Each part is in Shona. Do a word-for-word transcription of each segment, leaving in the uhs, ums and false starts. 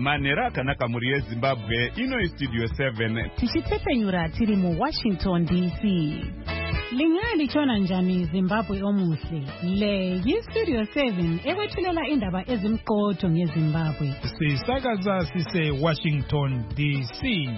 Manera Kanaka Murie Zimbabwe, ino Studio seven. Tichitepenyura tiri mu Washington D C. Lingani chona njani Zimbabwe omuhle. Le yi Studio seven ewethulela indaba ezimqotho ngeZimbabwe. Sisakaza sise Washington D C.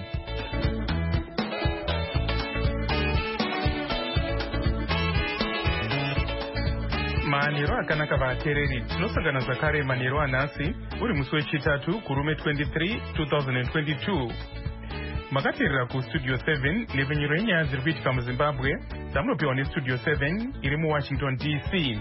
Maniro akanaka vatereri tinosangana zvakare maniro anhasi uri musi wechitatu kurume twenty-three twenty twenty-two. Makateerera kustudio seven nevenyero yenyaya dziri kuitika muZimbabwe dzamunopiwa nestudio seven iri muWashington D C.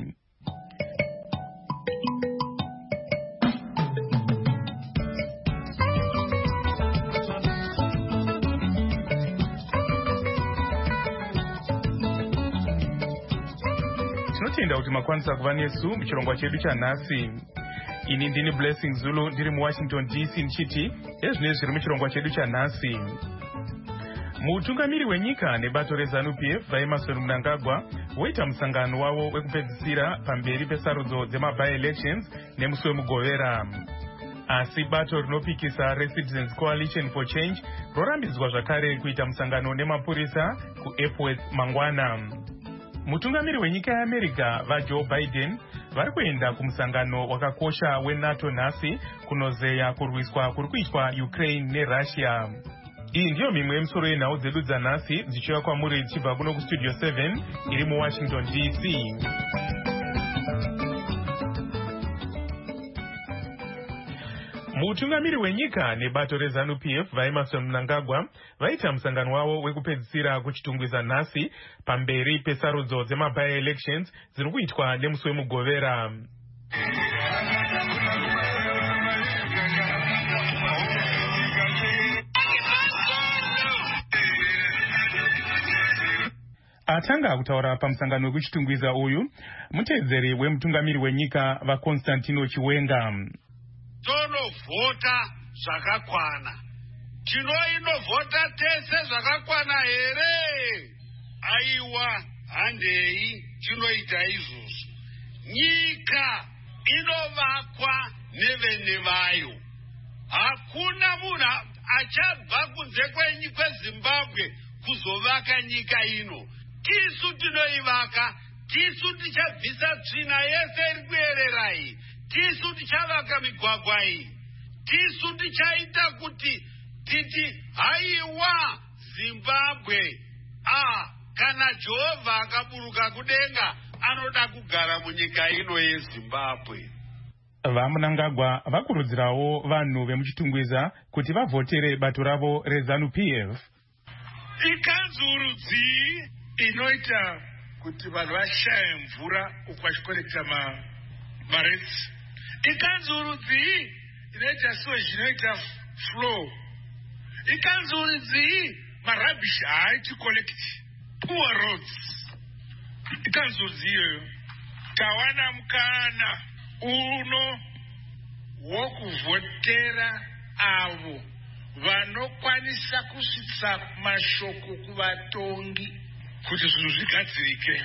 Tinotenda kuti makwanisa kuva nesu muchirongwa chedu chanhasi. Ini ndini Blessing Zulu ndiri muWashington D C ndichiti ezvinezvi zviri muchirongwa chedu chanhasi. Mutungamiri wenyika nebato reZANU-P F vaEmmerson Mnangagwa voita musangano wavo wekupedzisira pamberi pesarudzo dzema-by-elections nemusi wemugovera. Asi bato rinopikisa reCitizens Coalition for Change rorambidzwa zvakare kuita musangano nemapurisa kuEpworth mangwana. Mutungamiri wenyika yeAmerica vaJoe Biden vari kuenda kumusangano wakakosha weNATO nhasi kunozeya kurwiswa kuri kuitwa Ukraine neRussia. Iyi ndiyo mimwe yemisoro yenhau dzedu dzanhasi dzichiuya kwamuri dzichibva kuno kustudio seven iri muWashington D C. Mutungamiri wenyika nebato reZANU-P F vaEmmerson Mnangagwa vaita musangano wavo wekupedzisira kuchitungwiza nhasi pamberi pesarudzo dzema-by-elections dziri kuitwa nemusi wemugovera. Atanga kutaura pamusangano wekuchitungwiza uyu muteedzeri wemutungamiri wenyika vaConstantino Chiwenga. Tonovhota zvakakwana. Tinoinovhota tese zvakakwana here? Aiwa, handei tinoita izvozvo. Nyika inovakwa nevene vayo. Hakuna munhu achabva kunze kweZimbabwe kuzovaka nyika ino. Tisu tinoivaka, tisu tichabvisa tsvina yese iri kuyerera iyi. Tisu tichavaka migwagwa iyi. Tisu tichaita kuti titi haiwa Zimbabwe. Ah, kana Jehovha akaburuka kudenga anoda kugara munyika ino yeZimbabwe. VaMnangagwa vakurudzirawo vanhu vemuchitungwiza kuti vavhotere bato ravo reZANU-P F. Ikanzurudzi inoita kuti vanhu vashaye mvura ukwashikorekta ma maretsi. Ikanzurudzi inoita sewage inoita flow. Ikanzurudzi marubbish haiti collect. Poor roads. Ikanzurudzi iyoyo tawana mukana uno wokuvhotera avo vanokwanisa kusvitsa mashoko kuvatongi kuti zvinhu zvigadzirike.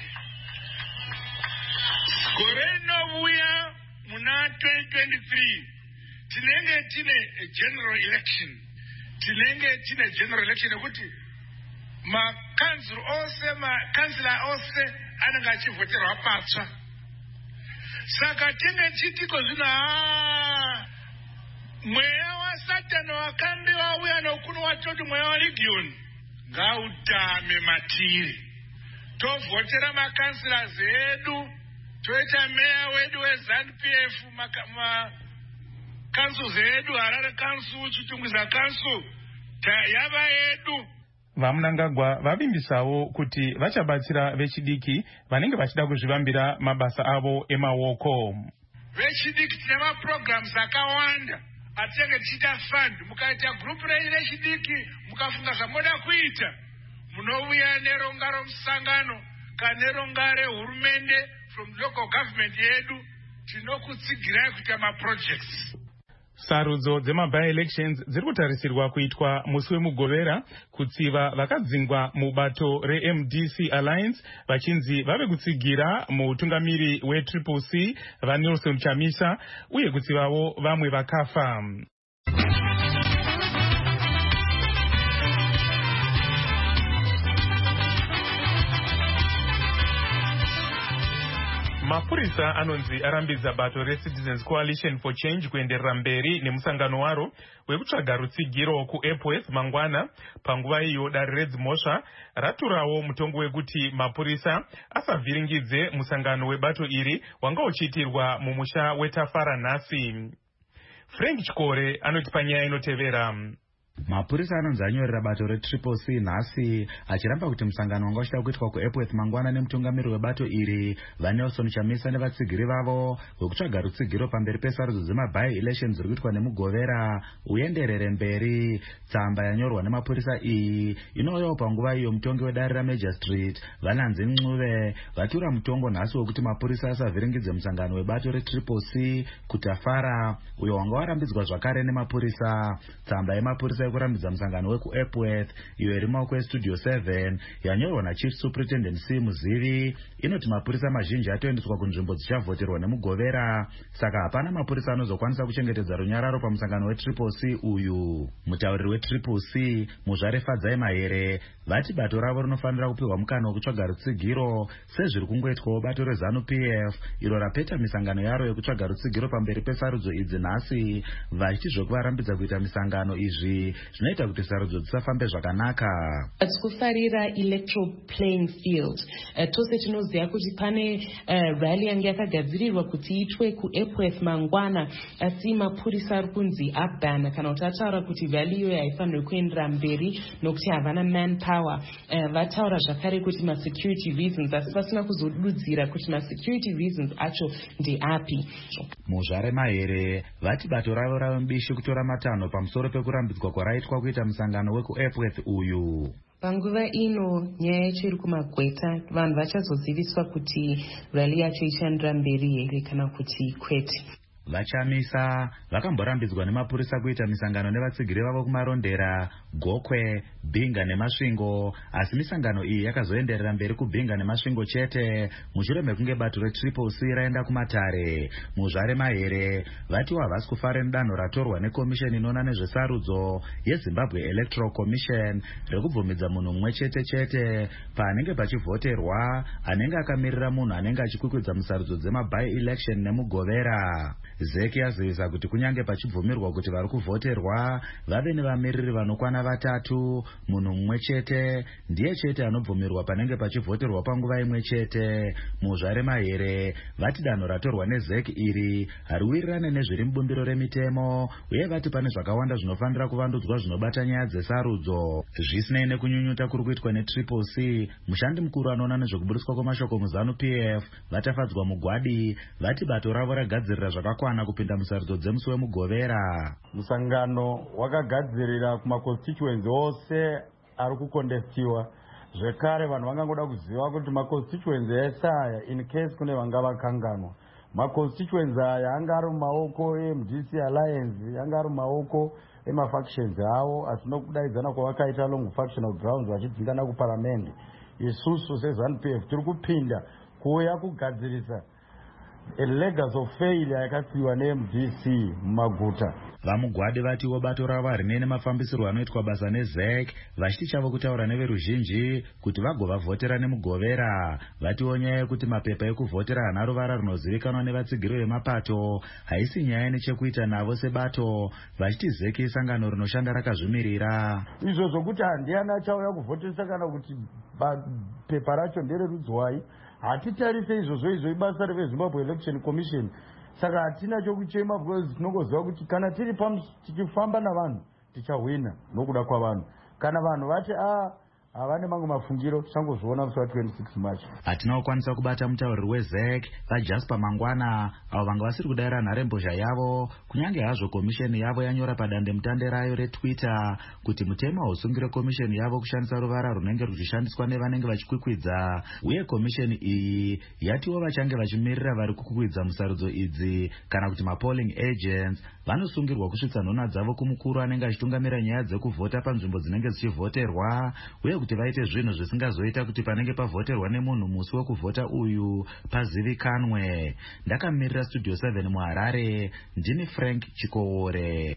Gore rinouya muna twenty twenty-three tinenge tine general election. Tinenge tine general election yekuti makanzuru ose makansila ose anenge achivhoterwa patsva. Saka tinenge chitiko zvino haa mweya waSatani wakambi wauya nokuno watoti mweya waLegion ngautame matiri. Tovhotera makansila zedu, toita meya wedu weZANU-P F, makansu zedu, Harare kansu, Chitungwiza kansu, yava yedu. VaMnangagwa vavimbisawo kuti vachabatsira vechidiki vanenge vachida kuzvivambira mabasa avo emaoko. Vechidiki tine maprograms akawanda atinenge tichita fund. Mukaita group rechidiki mukafunga zvamoda kuita munouya nerongaro musangano kana nerongare hurumende from local government yedu tinokutsigirai kuita maprojects. Sarudzo dzema-by-elections dziri kutarisirwa kuitwa musi wemugovera kutsiva vakadzingwa mubato reM D C Alliance vachinzi vave kutsigira mutungamiri weTriple C vaNelson Chamisa uye kutsivawo vamwe vakafa. Mapurisa anonzi arambidza bato reCitizens Coalition for Change kuenderera mberi nemusangano waro wekutsvaga rutsigiro kuEpworth mangwana. Panguva iyo dare redzimhosva raturawo mutongo wekuti mapurisa asavhiringidze musangano webato iri wanga uchiitirwa mumusha weTafara nhasi. Frank Chikore anoti panyaya inotevera. Mapurisa anonzi anyorera bato reTriple C nhasi achiramba kuti musangano wanga uchida kuitwa kuEpworth mangwana nemutungamiri webato iri vaNelson Chamisa nevatsigiri vavo wekutsvaga rutsigiro pamberi pesarudzo dzemaby elections ziri kuitwa nemugovera uyenderere mberi. Tsamba yanyorwa nemapurisa iyi inouyawo panguva iyo mutongi wedare raMajor Street Vananzi Ncube vatura mutongo nhasi wekuti mapurisa asavhiringidze musangano webato reTriple C kuTafara uyo wanga warambidzwa zvakare nemapurisa. Tsamba yemapurisa yekurambidza musangano wekuEpworth iyo iri mumaoko eStudio seven yanyorwa naChief Superintendent C Muzivi inoti mapurisa mazhinji atoendeswa kunzvimbo dzichavhoterwa nemugovera, saka hapana mapurisa anozokwanisa kuchengetedza runyararo pamusangano weTriple C uyu. Mutauriri weTriple C Muzvare Fadzai Mahere vati bato ravo rinofanira kupiwa mukana wekutsvaga rutsigiro sezviri kungoitwawo bato reZANU P F iro rapeta misangano yaro yekutsvaga rutsigiro pamberi pesarudzo idzi nhasi, vachiti zvokuvarambidza kuita misangano izvi zvinoita kuti sarudzo dzisafambe zvakanaka. Kufarira electoral playing field. Uh, tose tinoziva kuti pane uh, rally yange yakagadzirirwa kuti itwe kuEpworth mangwana, asi mapurisa ari kunzi abhana kana kuti ataura kuti rally iyoyo haifanirwi kuendera mberi nokuti havana manpower. Uh, vataura zvakare kuti masecurity reasons, asi pasina kuzodudzira kuti masecurity reasons acho ndeapi. Muzvare Mahere vati bato ravo rave mbishi kutora matanho pamusoro pekurambidzwa kwaraitwa kuita musangano wekuEpworth uyu. Panguva ino nyaya yacho iri kumagweta, vanhu vachazoziviswa kuti rally yacho ichandira mberi here kana kuti kwete. VaChamisa vakamborambidzwa nemapurisa kuita misangano nevatsigiri vavo kumarondera, Gokwe, Bhinga neMasvingo, asi misangano iyi yakazoenderera mberi kuBhinga neMasvingo chete mushure mekunge bato reTriple C raenda kumatare. Muzvare Mahere vati havasi kufara nedanho ratorwa nekomisheni inoona nezvesarudzo yeZimbabwe Electoral Commission rekubvumidza munhu mumwe chete chete paanenge pachivhoterwa anenge akamirira munhu anenge achikwikwidza musarudzo dzemaby election nemugovera. Zeki yazivisa kuti kunyange pachibvumirwa kuti vari kuvhoterwa vave nevamiriri vanokwana vatatu, munhu mumwe chete ndiye chete anobvumirwa panenge pachivhoterwa panguva imwe chete. Muzvare Mahere vati danho ratorwa nezeki iri hariwirirane nezviri mubumbiro remitemo uye vati pane zvakawanda zvinofanira kuvandudzwa zvinobata nyaya dzesarudzo. Zvisinei nekunyunyuta kuri kuitwa neTriple C, mushandi mukuru anoona nezvekuburiswa kwamashoko muZANU P F vatafadzwa mugwadi vati bato ravo ragadzirira zvakakwana kupinda musarudzo dzemusi wemugovera. Musangano wakagadzirira kumaconstituency ose ari kukondestiwa. Zvekare vanhu vangangoda kuziva kuti maconstituency ese aya in case kune vanga vakanganwa, maconstituency aya anga ari mumaoko eM D C Alliance, anga ari mumaoko emafactions avo, asi nokudaidzana kwavakaita along factional grounds vachidzingana kuparamendi. Isusu seZANU P F tiri kupinda kuuya kugadzirisa a legacy of failure yakatsiwa neM D C mumaguta. Vamugwadi vatiwo bato ravo harine nemafambisirwo anoitwa basa neZek vachiti chavo kutaura neveruzhinji kuti vagovavhotera nemugovera. Vatiwo nyaya yekuti mapepa ekuvhotera hana ruvara runozivikanwa nevatsigiri vemapato haisi nyaya nechekuita navo sebato, vachiti Zek isangano rinoshanda rakazvimirira. Izvo zvokuti handiyani achauya kuvhotesa kana kuti pepa racho ndererudzwai, hatitarise izvozvo izvo ibasa reveZimbabwe Election Commission. Saka hatina chokuchema because tinongoziva kuti kana tiri tichifamba navanhu tichahwina nokuda kwavanhu. Kana vanhu vati a havane mamwe mafungiro tichangozviona musi wa26 March. Hatina kukwanisa kubata mutauriri weZek vaJasper Mangwana avo vanga vasiri kudayira nharembozha yavo kunyange hazvo komisheni yavo yanyora padande mutande rayo reTwitter kuti mutemo hausungire komisheni yavo kushandisa ruvara runenge ruchishandiswa nevanenge vachikwikwidza, uye komisheni iyi yatiwo vachange vachimirira vari kukwikwidza musarudzo idzi kana kuti mapolling agents vanosungirwa kusvitsa nhona dzavo kumukuru anenge achitungamira nyaya dzekuvhota panzvimbo dzinenge dzichivhoterwa, uye kuti vaite zvinhu zvisingazoita kuti panenge pavhoterwa nemunhu musi wekuvhota uyu pazivikanwe. Ndakamirira Studio seven muHarare, ndini Frank Chikore.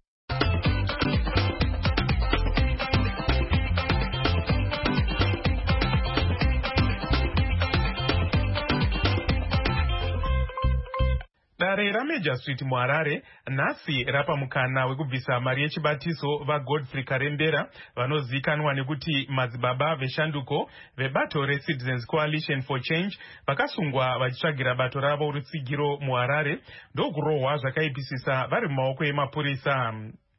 Gurudzare raMajor Street muHarare nhasi rapa mukana wekubvisa mari yechibatiso vaGodfrey Karembera vanozivikanwa nekuti madzibaba veshanduko vebato reCitizens Coalition for Change vakasungwa vachitsvagira bato ravo rutsigiro muHarare ndokurohwa zvakaipisisa vari mumaoko emapurisa.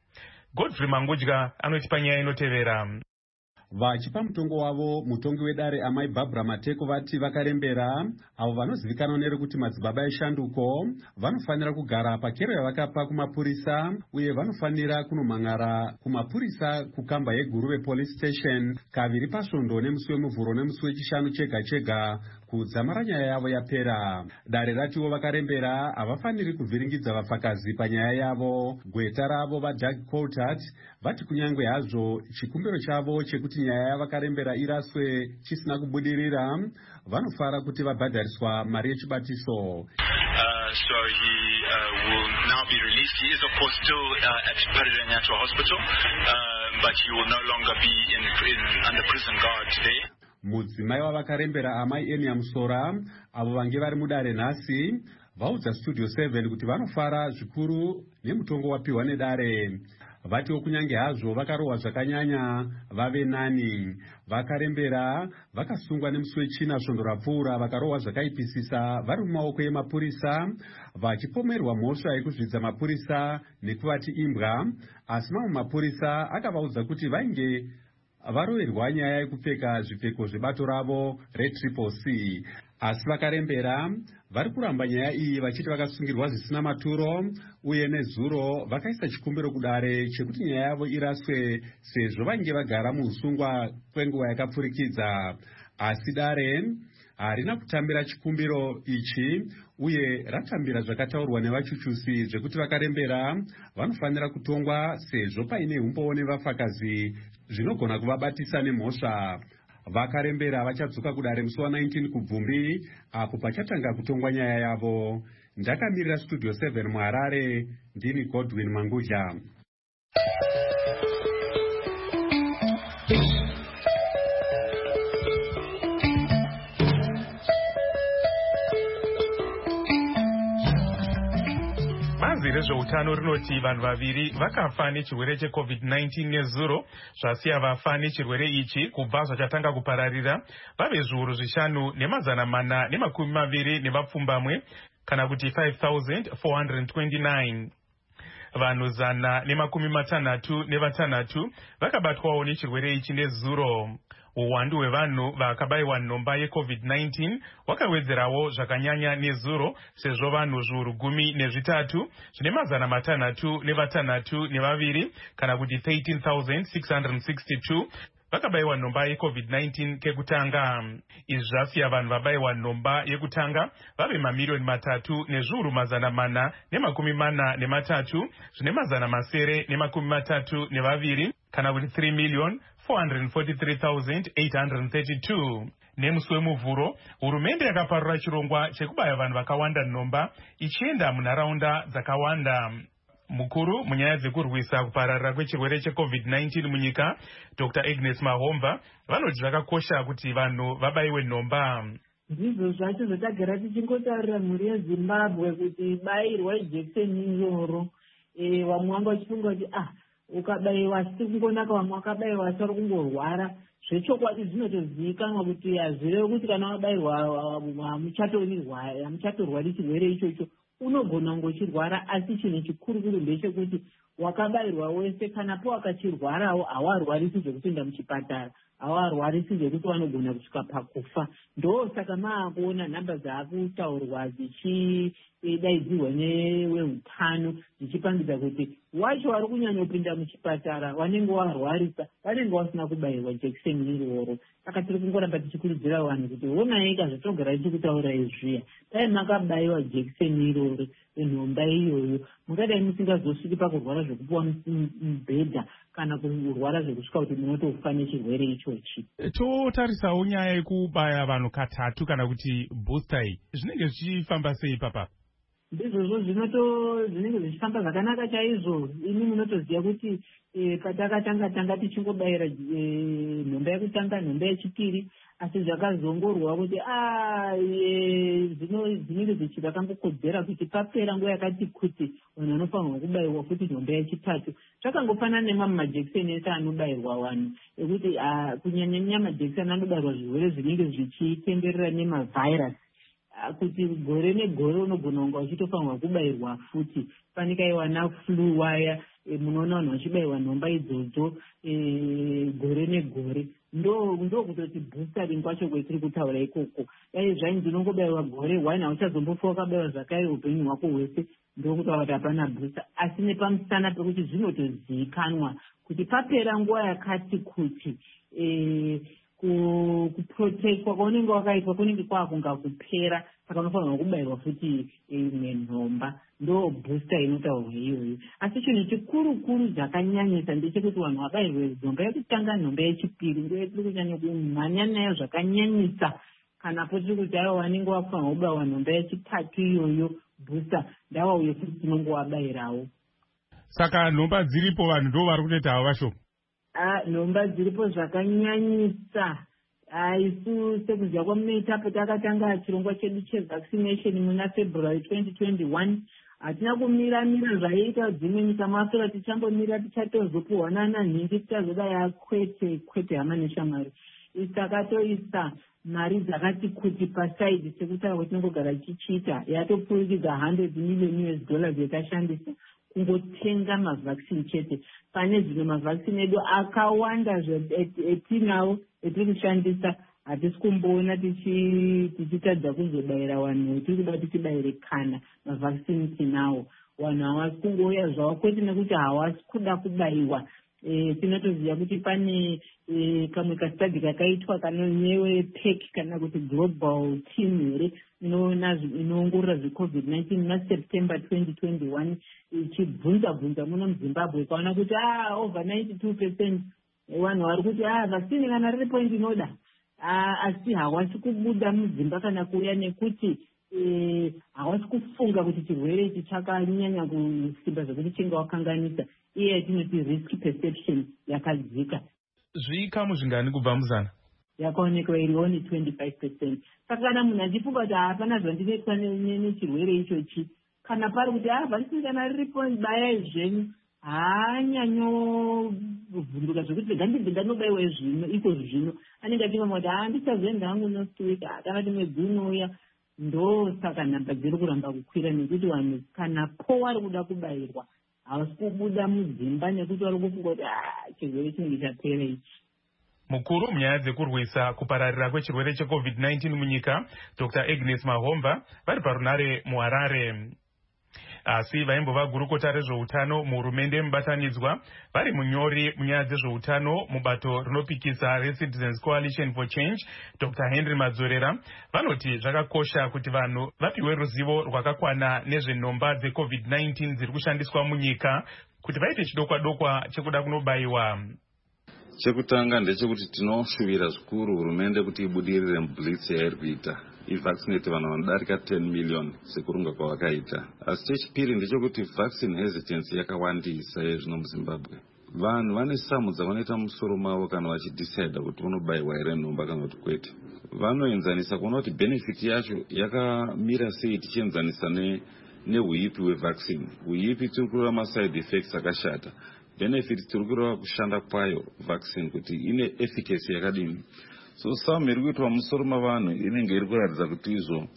Godfrey Mangudya anoti panyaya inotevera. Vachipa mutongo wavo mutongi wedare amai Barbara Mateko vati vakarembera avo vanozivikanwa nerekuti madzibaba eshanduko vanofanira kugara pakero yavakapa kumapurisa uye vanofanira kunomangara kumapurisa kukamba yeGuruve Police Station kaviri pasvondo nemusi wemuvhuro nemusi wechishanu chega chega kudzamara nyaya yavo yapera. Dare ratiwo vakarembera havafaniri kuvhiringidza vapfakazi panyaya yavo. Gweta ravo vaDoug Coulthard vati kunyange hazvo chikumbiro chavo chekuti nyaya yavakarembera iraswe chisina kubudirira vanofara kuti vabhadhariswa mari yechibatiso. Uh, so he uh, will now be released. He is of course still uh, at Perere Natural Hospital, uh, but he will no longer be in, in under prison guard there. Mudzimai wavakarembera amai Enia Musora avo vange vari mudare nhasi vaudza Studio seven kuti vanofara zvikuru nemutongo wapiwa nedare. Vatiwo kunyange hazvo vakarohwa zvakanyanya vave nani. Vakarembera vakasungwa nemusi wechina svondo rapfuura vakarohwa zvakaipisisa vari mumaoko emapurisa vachipomerwa mhosva yekuzvidza mapurisa nekuvati imbwa, asi mamwe mapurisa akavaudza kuti vainge varoverwa nyaya yekupfeka zvipfeko zvebato ravo reTriple C. Asi vakarembera vari kuramba nyaya iyi vachiti vakasungirwa zvisina maturo uye nezuro vakaisa chikumbiro kudare chekuti nyaya yavo iraswe sezvo vainge vagara muusungwa kwenguva yakapfurikidza. Asi dare harina kutambira chikumbiro ichi uye ratambira zvakataurwa nevachuchusi zvekuti vakarembera vanofanira kutongwa sezvo paine umboo nevapfakazi zvinogona kuvabatisa nemhosva. Vakarembera vachadzoka kudare musi wa19 kubvumbi apo pachatanga kutongwa nyaya yavo. Ndakamirira Studio seven muHarare, ndini Godwin Mangudya. Bazi rezveutano rinoti vanhu vaviri vakafa nechirwere cheCovid nineteen nezuro zvasiya vafa nechirwere ichi kubva zvachatanga kupararira vave zviuru zvishanu nemazana mana nemakumi maviri nevapfumbamwe kana kuti five thousand four hundred twenty-nine. Vanhu zana nemakumi matanhatu nevatanhatu vakabatwawo nechirwere ichi nezuro. Uwandu hwevanhu vakabayiwa nhomba yeCovid nineteen wakawedzerawo zvakanyanya nezuro sezvo vanhu zviuru gumi nezvitatu zvine mazana matanhatu nevatanhatu nevaviri kana kuti thirteen thousand six hundred sixty-two vakabayiwa nhomba yeCovid nineteen kekutanga. Izvi zvasiya vanhu vabayiwa nhomba yekutanga vave mamiriyoni matatu nezviuru mazana mana nemakumi mana nematatu zvine mazana masere nemakumi matatu nevaviri kana kuti three million four hundred forty-three thousand eight hundred thirty-two. Nemusi wemuvhuro hurumende yakaparura chirongwa chekubaya vanhu vakawanda nhomba ichienda munharaunda dzakawanda. Mukuru munyaya dzekurwisa kupararira kwechirwere cheCovid nineteen munyika Doctor Agnes Mahomba vanoti zvakakosha kuti vanhu vabayiwe nhomba. Ndizvo zvacho zvatagara tichingotarira mhuri yeZimbabwe kuti ibayirwa jekiseni iroro. E, vamwe vanga vachifunga kuti ah ukabayiwa asi kungonaka, vamwe vakabayiwa asi vari kungorwara. Zvechokwadi zvinotozivikanwa kuti hazvirevi kuti kana wabayirwa hamuchatorwari chirwere ichocho, unogona kungochirwara, asi chinhu chikuru kuru ndechekuti wakabayirwa wese kana po wakachirwarawo hawarwarisi zvekupinda muchipatara, hawarwarisi zvekuti vanogona kusvika pakufa. Ndo saka maakuona nhamba dzaakutaurwa dzichidaidzirwa neveutano dzichipangidza kuti wacho vari kunyanya kupinda muchipatara vanenge warwarisa vanenge vasina kubayirwa jekiseni iroro. Saka tiri kungoramba tichikurudzira vanhu kuti honai kazvatogara tichikutaura izviya, dai makabayiwa jekiseni iroro nhomba iyoyo mungadai musingazosviki pakurwara zvekupuwa mubhedha kana kurwara zvekusvika kuti munotofa nechirwere ichochi. Totarisawo nyaya yekubaya vanhu katatu kana kuti booster iyi zvinenge zvichifamba sei papa? ndizvozvo zvinoto zvinenge zvichifamba zvakanaka chaizvo. Ini munotoziva kuti patakatanga tanga tichingobayira nhomba yekutanga nhomba yechipiri, asi zvakazongorwa kuti zvinenge zvichida kangokodzera kuti papera nguva yakati kuti vanhu vanofanirwa kubayirwa futi nhomba yechitatu. Zvakangofanana nemamwe majekiseni ese anobayirwa vanhu ekuti kunyanya nyanya majekiseni anobayirwa zvirwere zvinenge zvichitenderera nemavhairasi, kuti gore negore unogona kunga uchitofanirwa kubayirwa futi. Panikaiwa naflu waya munoona vanhu vachibayirwa nhomba idzodzo gore negore. Ndo ndo kutoti boostering kwacho kwetiri kutaura ikoko. Dai zvainzi unongobayirwa gore one hauchazombofa wakabayirwa zvakare upenyu hwako hwese, ndokutaura kuti hapana booster. Asi nepamusana pekuti zvinotozivikanwa kuti papera nguva yakati kuti kuprotekwa kwaunenge wakaitwa kunenge kwakunga kupera, saka unofanirwa kubayirwa futi imwe nhomba. Ndo booster inotaurwa iyoyo. Asi chinhu chikuru-kuru zvakanyanyisa ndechekuti vanhu vabayirwe nhomba yekutanga nhomba yechipiri ndo tiri kunyanya kumhanya nayo zvakanyanyisa. Kana potiri kuti aiwa vanenge vafanirwa kubayirwa nhomba yechitatu iyoyo booster, ndavauye futi tinonge wabayirawo. Saka nhomba dziripo vanhu ndo vari kutoita havo vashoma. Nhomba dziripo zvakanyanyisa. Isu sekuziva kwamunoitapo takatanga chirongwa chedu chevaccination muna February twenty twenty-one. Hatina kumira-mira zvaiita dzimwe nyika masora tichambomira tichatozopuhwana nanhingi tichazodai kwete kwete hama neshamwari. Takatoisa mari dzakati kuti pasaidi sekutaura kuti tinongogara tichiita, yatopurikidza hundred million U S dollars yakashandisa kungotenga mavhaccine chete. Pane zvino mavhaccine edu akawanda etinawo etiri kushandisa hatisi kumboona tichitadza kuzobayira vanhu, tiri kuda tichibayire kana mavhaccine tinawo. Vanhu havasi kungouya zvavo kwete nekuti havasi kuda kubayiwa. Tinotoziva kuti pane kamwe kastadhi kakaitwa kanonyewe pec kana kuti global team here inoongorora zvecovid nineteen naSeptember twenty twenty-one ichibvunza bvunza muno muZimbabwe ikaona kuti over ninety-two percent vanhu vari kuti vaccine kana riri point inoda, asi havasi kubuda mudzimba kana kuuya nekuti havasi kufunga kuti chirwere ichi chakanyanya kusimba zvekuti chinga wakanganisa. Iye yatinoti risk perception yakadzika. Zvikamu zvingani kubva muzana? Yakaonekwa iriwo ni twenty-five percent. Saka kana munhu achifunga kuti hapana zvandinoitwa nechirwere ichochi, kana pari kuti vaccine kana riripo bayai zvenyu, haanyanyovhunduka zvekuti ndandibve ndanobayiwa zvino iko zvino. Anenge achingamba kuti handichazoenda hangu next week kana kuti mwedzi unouya. Ndo saka nhamba dziri kuramba kukwira nekuti vanhu kana po vari kuda kubayirwa havasi kubuda mudzimba nekuti vari kufunga kuti chirwere chinenge chapera ichi. Mukuru munyaya dzekurwisa kupararira kwechirwere checovid nineteen munyika, Doctor Agnes Mahomba, vari parunare muHarare. Asi vaimbova gurukota rezveutano muhurumende mubatanidzwa, vari munyori munyaya dzezveutano mubato rinopikisa reCitizens Coalition for Change, Doctor Henry Madzorera, vanoti zvakakosha kuti vanhu vapiwe ruzivo rwakakwana nezvenhomba dzecovid nineteen dziri kushandiswa munyika kuti vaite chidokwa-dokwa chekuda kunobayiwa. Chekutanga ndechekuti tinoshuvira zvikuru hurumende kuti ibudirire mublitz yairi kuita ivaccinate vanhu vanodarika ten million sekurunga kwavakaita. Asi chechipiri ndechekuti vaccine hesitancy yakawandisa yezvino muZimbabwe. Vanhu vane samu dzavanoita musoro mavo kana vachidecida kuti vanobayiwa here nhomba kana kuti kwete. Vanoenzanisa kuona kuti benefit yacho yakamira sei tichienzanisa neuipi hwevaccine. Uipi tiri kureva maside effects akashata. Benefit tiri kureva kushanda kwayo vaccine kuti ine efficacy yakadini. So some iri kuitwa musoro mavanhu inenge iri kuratidza kuti izvo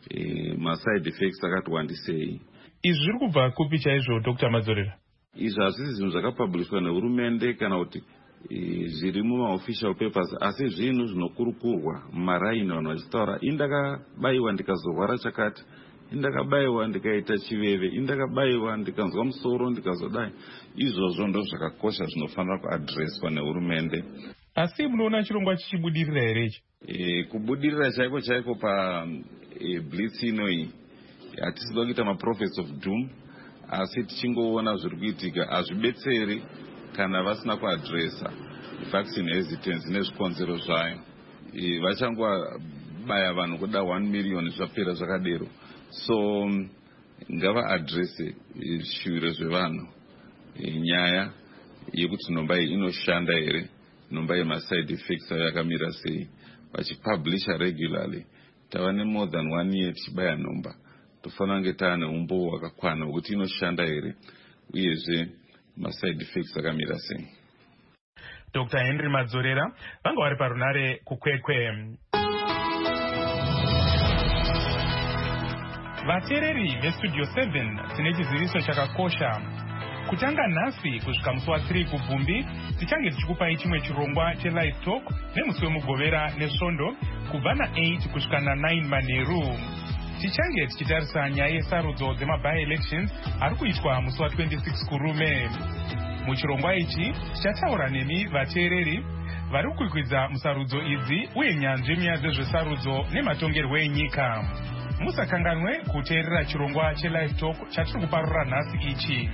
maside effects akati wandisei. Izvi zviri kubva kupi chaizvo Doctor Madzorera? Izvi hazvisi zvinhu zvakapublishwa nehurumende kana kuti zviri mumaofficial papers, asi zvinhu zvinokurukurwa mumaraini vanhu vachitaura indakabayiwa ndikazorwara chakati, indakabayiwa ndikaita chiveve, indakabayiwa ndikanzwa musoro ndikazodai. Izvozvo ndo zvakakosha zvinofanira kuadreswa nehurumende. Asi munoona chirongwa chichibudirira here ichi? E, kubudirira chaiko chaiko pa e, blitz inoi hatisi kuita maprophets of doom, asi tichingoona zviri kuitika hazvibetseri kana vasina kuadresa vaccine hesitance nezvikonzero zvayo. E, vachangobaya vanhu kuda one million zvapera zvakadero. So ngava adrese zvishuviro zvevanhu, nyaya yekuti nhomba iyi inoshanda here, nhomba yemaside effects ayo yakamira sei. Vachipublisha regularly, tava ne more than one year tichibaya nhomba, tofanira kunge taane umbo hwakakwana hwekuti inoshanda here uyezve maside effects akamira sei. Doctor Henry Madzorera vanga vari parunare kukwekwe. Vateereri vestudio seven tine chiziviso chakakosha. Kutanga nhasi kusvika musi wa3 kubvumbi tichange tichikupai chimwe chirongwa chelive talk nemusi wemugovera nesvondo kubva na8 kusvika na9 manheru. Tichange tichitarisa nyaya yesarudzo dzemaby elections ari kuitwa musi wa26 kurume. Muchirongwa ichi tichataura nemi vateereri vari kukwikwidza musarudzo idzi uye nyanzvi munyaya dzezvesarudzo nematongerwo enyika. Musakanganwe kuteerera chirongwa chelive talk chatiri kuparura nhasi ichi.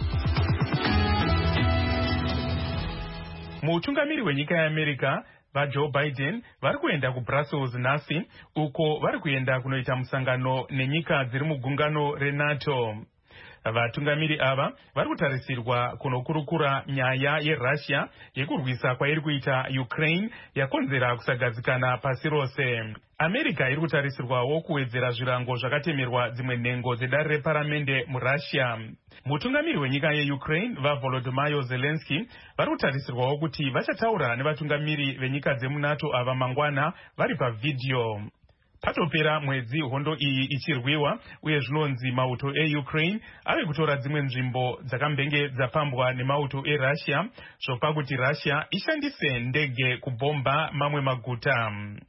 Mutungamiri wenyika yeAmerica vaJoe Biden vari kuenda kuBrussels nhasi, uko vari kuenda kunoita musangano nenyika dziri mugungano reNATO. Vatungamiri ava vari kutarisirwa kunokurukura nyaya yeRussia yekurwisa kwairi kuita Ukraine yakonzera kusagadzikana pasi rose. America iri kutarisirwawo kuwedzera zvirango zvakatemerwa dzimwe nhengo dzedare reparamende muRussia. Mutungamiri wenyika yeUkraine vaVolodymyr Zelensky vari kutarisirwawo kuti vachataura nevatungamiri venyika dzemuNATO ava mangwana vari pavhidhiyo. Patopera mwedzi hondo iyi ichirwiwa uye zvinonzi mauto eUkraine ave kutora dzimwe nzvimbo dzakambenge dzapambwa nemauto eRussia zvopa kuti Russia ishandise ndege kubomba mamwe maguta.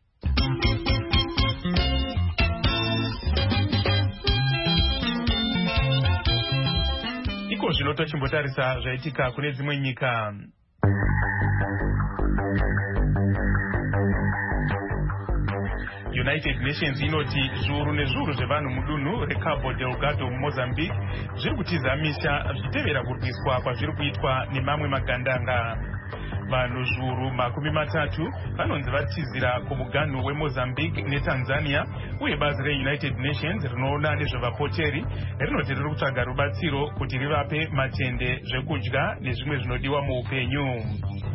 Iko zvino tochimbotarisa zvaitika kune dzimwe nyika. United Nations inoti zviuru nezviuru zvevanhu mudunhu reCabo Delgado muMozambique zviri kutiza misha zvichitevera kurwiswa kwazviri kuitwa nemamwe magandanga. Vanhu zviuru makumi matatu vanonzi vatizira kumuganhu weMozambique neTanzania, uye bazi reUnited Nations rinoona nezvevapoteri rinoti riri kutsvaga rubatsiro kuti rivape matende, zvekudya nezvimwe zvinodiwa muupenyu.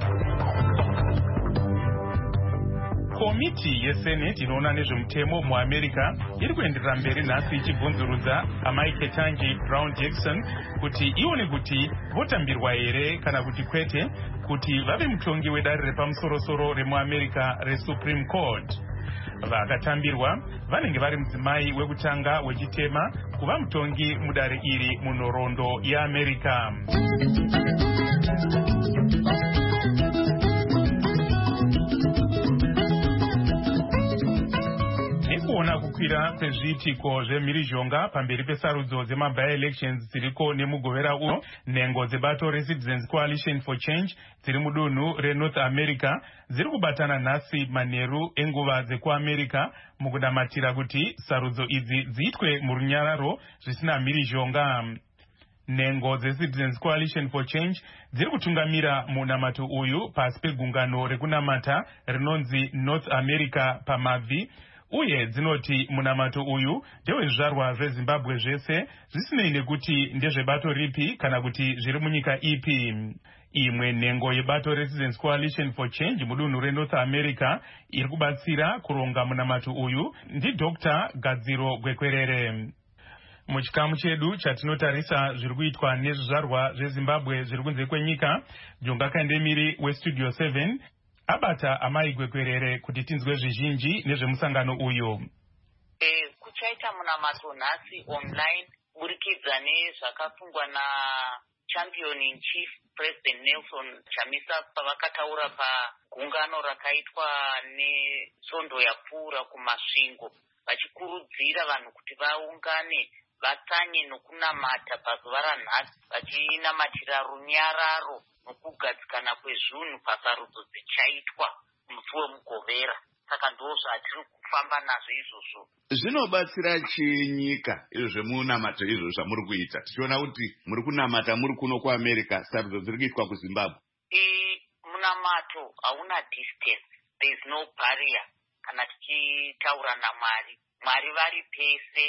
Komiti yeSenate inoona nezvemutemo muAmerica iri kuenderera mberi nhasi ichibvunzurudza amai Ketanji Brown Jackson kuti ione kuti votambirwa here kana kuti kwete kuti vave mutongi wedare repamusorosoro remuAmerica reSupreme Court. Vakatambirwa vanenge vari mudzimai wekutanga wechitema kuva mutongi mudare iri munhoroondo yeAmerica. Kuona kukwira kwezviitiko zvemhirizhonga pamberi pesarudzo dzemaby elections dziriko nemugovera uno, nhengo dzebato reCitizens Coalition for Change dziri mudunhu reNorth America dziri kubatana nhasi manheru enguva dzekuAmerica mukunamatira kuti sarudzo idzi dziitwe murunyararo zvisina mhirizhonga. Nhengo dzeCitizens Coalition for Change dziri kutungamira munamato uyu pasi pegungano rekunamata rinonzi North America pamabvi, uye dzinoti munamato uyu ndewezvizvarwa zveZimbabwe zvese zvisinei nekuti ndezvebato ripi kana kuti zviri munyika ipi. Imwe nhengo yebato reCitizens Coalition for Change mudunhu reNorth America iri kubatsira kuronga munamato uyu ndiDr Gadziro Gwekwerere. Muchikamu chedu chatinotarisa zviri kuitwa nezvizvarwa zveZimbabwe zviri kunze kwenyika, Jonga Kandemiri weStudio seven abata amai Gwekwerere kuti tinzwe zvizhinji nezvemusangano uyu. Eh, kuchaita munamato nhasi online burikidza nezvakafungwa na champion in chief President Nelson Chamisa pavakataura pagungano rakaitwa nesvondo yapfuura kumasvingo, vachikurudzira vanhu kuti vaungane vatsanye nokunamata pazuva ranhasi vachinamatira runyararo nokugadzikana kwezvinhu pasarudzo dzichaitwa musi wemugovera. Saka ndo zvatiri kufamba nazvo izvozvo. Zvinobatsira chinyika izvo zvemunamato izvo zvamuri kuita, tichiona kuti muri kunamata muri kuno kuAmerica, sarudzo dziri kuitwa kuZimbabwe? E, munamato hauna distance, there is no barrier. Kana tichitaura naMwari, Mwari vari pese,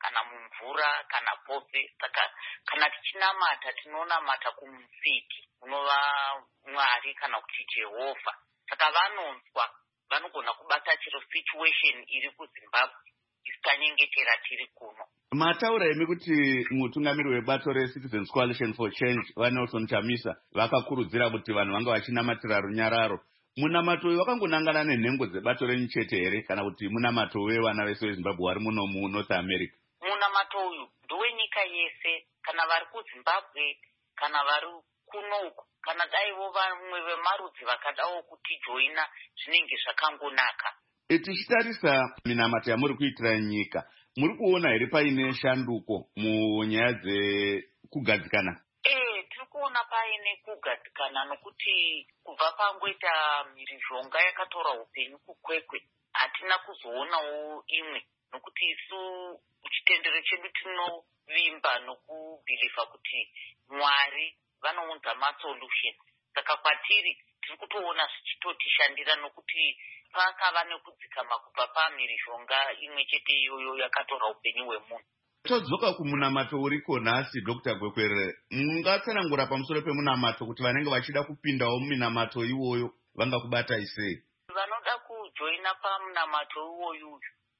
kana mumvura kana pose. Saka kana tichinamata tinonamata kumusiki unova Mwari kana kuti Jehovha. Saka vanonzwa vanogona kubata chiro situation iri kuZimbabwe isikanyengetera tiri kuno. Mataura imi kuti mutungamiri webato reCitizens Coalition for Change vaNelson Chamisa vakakurudzira kuti vanhu vanga vachinamatira runyararo. Munamato uyu wakangonangana nenhengo dzebato renyu chete here kana kuti munamato wevana vese veZimbabwe vari muno muNorth America? Munamato uyu ndowenyika yese, kana vari kuZimbabwe kana vari kunoku, kana daivo vamwe vemarudzi vakadawo kuti joina, zvinenge zvakangonaka. Tichitarisa minamato yamuri kuitira nyika, muri kuona here paine shanduko munyaya dzekugadzikana? Eh, tiri kuona paine kugadzikana nokuti kubva pangoita mhirizhonga yakatora upenyu kukwekwe hatina kuzoonawo imwe, nokuti isu chitendero chedu tinovimba nokubhiliva kuti Mwari vanounza masolution. Saka kwatiri tiri kutoona zvichitotishandira nokuti pakava nekudzikama kubva pamhirizhonga imwe chete iyoyo yakatora upenyu hwemunhu. Todzoka kumunamato uriko nhasi Doctor Gwekwerere, mungatsanangura pamusoro pemunamato kuti vanenge vachida kupindawo muminamato iwoyo vangakubatai sei? Vanoda kujoina pamunamato iwoyo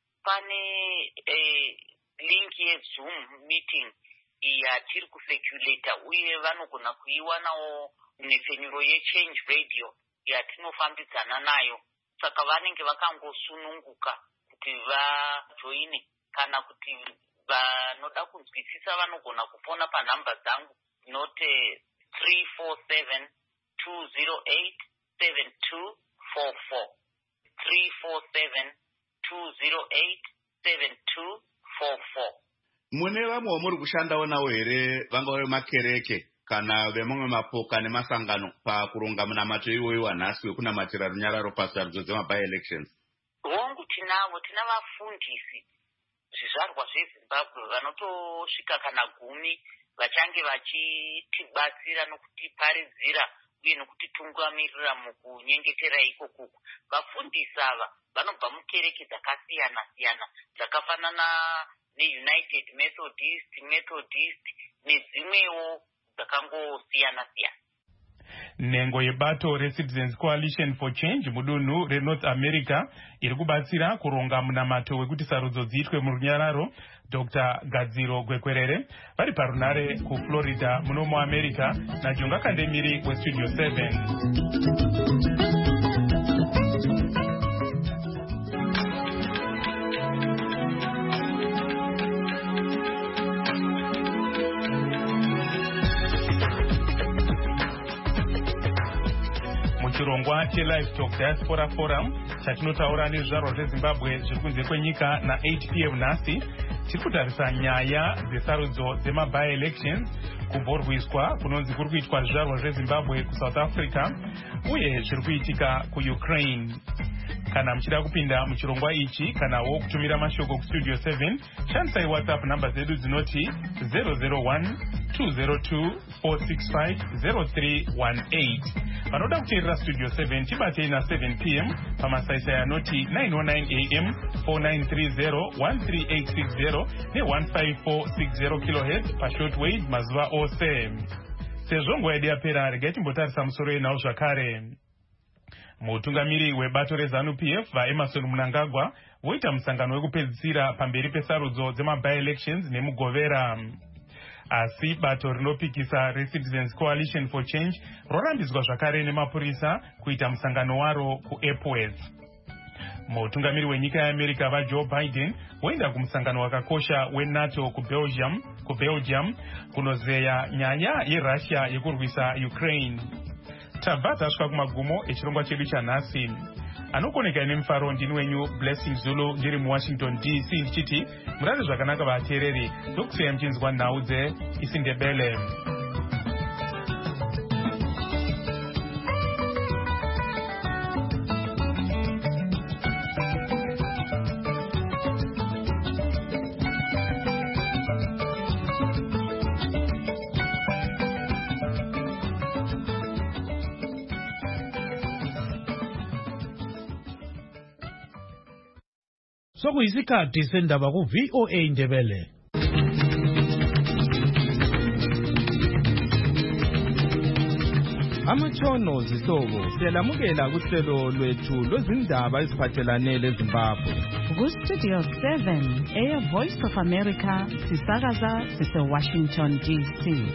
pane eh, link yeZoom meeting yatiri kuseculator, uye vanogona kuiwanawo nefenyuro yeChange Radio yatinofambidzana nayo. Saka vanenge vakangosununguka kuti vajoine, kana kuti vanoda kunzwisisa vanogona kufona panhamba dzangu note three four seven two zero eight seven two four four three four seven two zero eight seven two four four. Mune vamwe vamuri kushandawo navo here, vangave makereke kana vemamwe mapoka nemasangano pakuronga munamato iwoyo wanhasi wekunamatira runyararo pasarudzo dzema-by-elections? Hongu tinavo, tina vafundisi zvizvarwa zveZimbabwe vanotosvika kana gumi vachange vachitibatsira nokutiparidzira uye nokutitungamirira mukunyengetera ikokuku. Vafundisi ava vanobva mukereke dzakasiyana siyana dzakafanana neUnited Methodist, Methodist nedzimwewo dzakangosiyana siyana. Nhengo yebato reCitizens Coalition for Change mudunhu reNorth America iri kubatsira kuronga munamato wekuti sarudzo dziitwe murunyararo, Doctor Gadziro Gwekwerere vari parunare kuFlorida muno muAmerica naJonga Kandemiri weStudio seven. Chirongwa cheLivestock Diaspora Forum chatinotaura nezvizvarwa zveZimbabwe zviri kunze kwenyika na eight p m nhasi tiri kutarisa nyaya dzesarudzo dzema-by-elections kumborwiswa kunonzi kuri kuitwa zvizvarwa zveZimbabwe kuSouth Africa uye zviri kuitika kuUkraine. Kana muchida kupinda muchirongwa ichi kanawo kutumira mashoko kuStudio seven, shandisai WhatsApp namba dzedu dzinoti zero zero one two zero two four six five zero three one eight. Vanoda kuteerera Studio seven tibatei na seven p m pamasaisai anoti nine oh nine a m four nine three zero one three eight six zero ne one five four six zero kilohertz pashortwave mazuva ose. Sezvo nguva yedu yapera, regai timbotarisa musoro yenhau zvakare. Mutungamiri webato reZANU P F vaEmerson Mnangagwa voita musangano wekupedzisira pamberi pesarudzo dzema-by-elections nemugovera. Asi bato rinopikisa reCitizens Coalition for Change rorambidzwa zvakare nemapurisa kuita musangano waro kuEpworth. Mutungamiri wenyika yeAmerica vaJoe Biden voenda kumusangano wakakosha weNATO kuBelgium, kuBelgium kunozeya nyaya yeRussia yekurwisa Ukraine. Tabva tasvika kumagumo echirongwa chedu chanhasi. Anokoneka nemufaro ndini wenyu Blessing Zulu ndiri muWashington D C ndichiti murare zvakanaka vateereri, ndokuseya muchinzwa nhau dzeIsiNdebele. Sokuyisikhathi sendaba ku V O A Ndebele. Amatshono zihlobo siyalamukela kuhlelo lwethu lwezindaba eziphathelane leZimbabwe. Ku-Studio seven, Air Voice of America, sisakaza sise-Washington D C.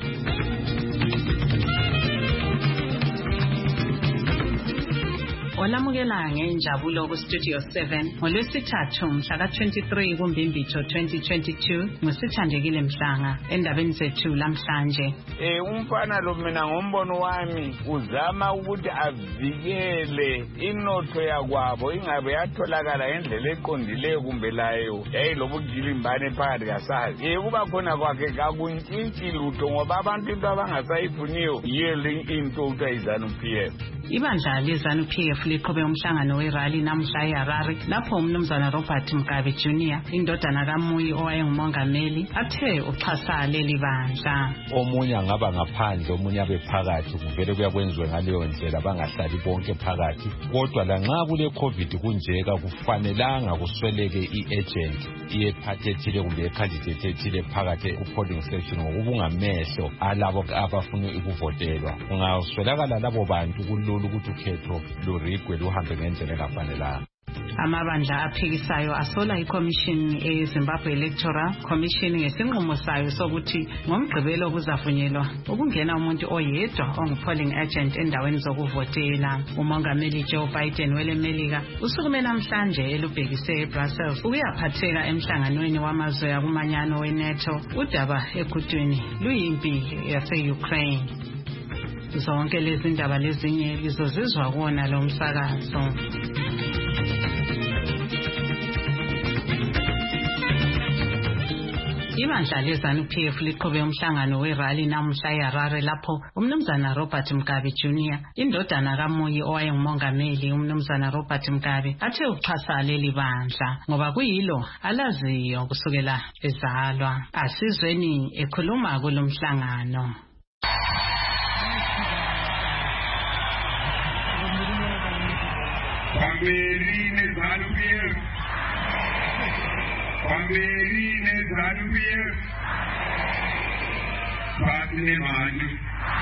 Olamukela ngenjabulo ku-Studio seven ngolwesithathu mhla ka-twenty-three kuMbimbithi twenty twenty-two ngusithandekile Mhlanga endabeni zethu lamhlanje. Eh umfana lo mina ngombono wami uzama ukuthi avikele inotho yakwabo ingabe yatholakala ngendlela eqondileyo kumbe layo yayilobugilimbane phakathi kasazi. Eh kuba khona kwakhe kakuntshintshi lutho ngoba abantu into abangasayifuniyo yiyo le into uthiwa iZANU-P F. Ibandla leZANU-P F liqhube umhlangano werally namhla eHarare lapho umnumzana Robert Mugabe Junior indodana kaMuyi owayengumongameli athe uxhasa leli bandla. Omunye angaba ngaphandle omunye abe phakathi kuvele kuyakwenziwe ngaleyo ndlela bangahlali bonke phakathi kodwa lanxa kule covid kunjeka kufanelanga kusweleke iagent iyephathethile kumbe ecandidate ethile phakathi ku-polling station ngokuba ungamehlo alabo abafuna ukuvotelwa. Kungaswelakala labo bantu kulula ukuthi ukhetho lurigwe luhambe ngendlela engafanelanga. Amabandla aphikisayo asola iCommission eZimbabwe Electoral Commission ngesinqumo sayo sokuthi ngomgqibelo kuzavunyelwa ukungena umuntu oyedwa ongu-polling agent endaweni zokuvotela. Umongameli Joe Biden welemelika usukume namhlanje elubhekise eBrussels ukuyaphatheka emhlanganweni wamazwe akumanyano weNATO udaba egudwini luyimpi yase-Ukraine. Zonke lezi ndaba lezinye lizozizwa kuwona lo msakazo. Ibandla leZANU-P F liqhube umhlangano werally namhla eHarare lapho umnumzana Robert Mugabe Junior indodana kaMuyi owayengumongameli umnumzana Robert Mugabe athe uxhasa leli bandla ngoba kuyilo alaziyo kusukela ezalwa. Asizweni ekhuluma kulomhlangano. Kwambiri neZANU-P F. Kwambiri neZANU-P F. Phansi nemali.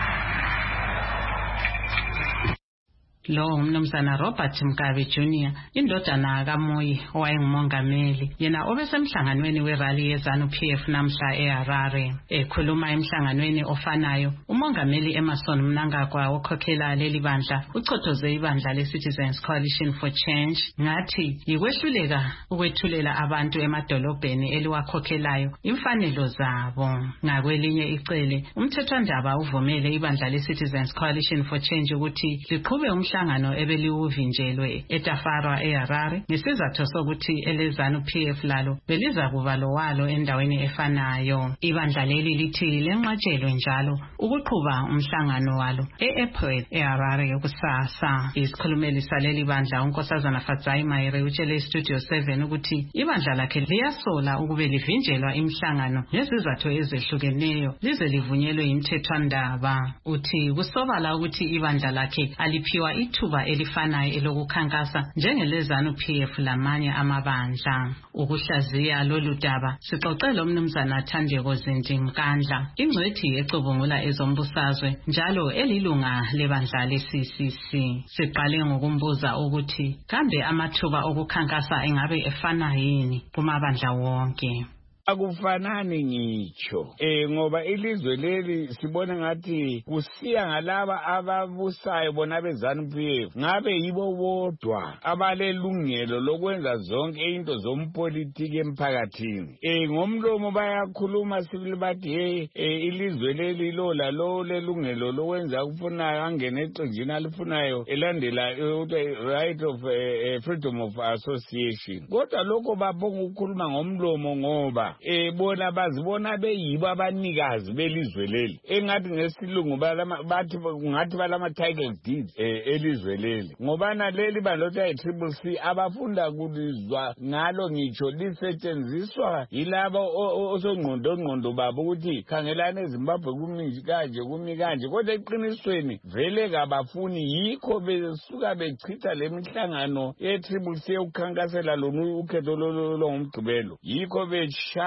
Lo umnumzana Robert Mugabe Junior indodana kaMuyi owayengumongameli yena obesemhlanganweni werally yeZANU-P F namhla eHarare. Ekhuluma emhlanganweni ofanayo umongameli Emmerson Mnangagwa okhokhela leli bandla uchotoze ibandla leCitizens Coalition for Change ngathi yikwehluleka ukwethulela abantu emadolobheni eliwakhokhelayo imfanelo zabo. Ngakwelinye icele umthethwandaba uvumele ibandla leCitizens Coalition for Change ukuthi liqhube umhlangano ebeliwuvinjelwe eTafarwa eHarare ngesizathu sokuthi eleZANU-P F lalo beliza kuba lowalo endaweni efanayo. Ibandla leli lithi lenqatshelwe njalo ukuqhuba umhlangano walo e-April eHarare kusasa. Isikhulumeli saleli bandla uNkosazana Fadzai Maire utshele iStudio seven ukuthi ibandla lakhe liyasola ukube livinjelwa imhlangano ngezizathu ezehlukeneyo lize livunyelwe imthethwandaba. Uthi kusobala ukuthi ibandla lakhe aliphiwa ithuba elifanayo elokukhankasa njengeleZANU-P F lamanye amabandla. Ukuhlaziya lolu daba sixoxele umnumzana Thandeko Zindi Mkandla ingcwethi ecubungula ezombusazwe njalo elilunga lebandla le-C C C. Siqale ngokumbuza ukuthi kambe amathuba okukhankasa engabe efana yini kumabandla wonke. Akufanani ngitsho eh ngoba ilizwe leli sibona ngathi kusiya ngalaba ababusayo bona beZANU-P F ngabe yibo bodwa abalelungelo lokwenza zonke into zompolitiki emphakathini. Eh ngomlomo bayakhuluma sibili bathi hey ilizwe leli lo la lo lelungelo lokwenza ukufunayo angene eqinjini alifunayo elandela right of uh, freedom of association. Kodwa lokho babonga ukukhuluma ngomlomo ngoba eh bona bazibona beyibo abanikazi belizwe leli engathi ngesilungu bathi kungathi balama title deeds eh elizwe leli ngoba na leli balotha i-Triple C abafunda kulizwa ngalo ngitsho lisetshenziswa yilabo osongqondo ngqondo babo ukuthi khangelana eZimbabwe kuminji kanje kumi kanje kodwa eqinisweni vele kabafuni yikho besuka bechitha lemihlangano ye-Triple C ukhankasela lona ukhetho lo ngomgqibelo yikho besha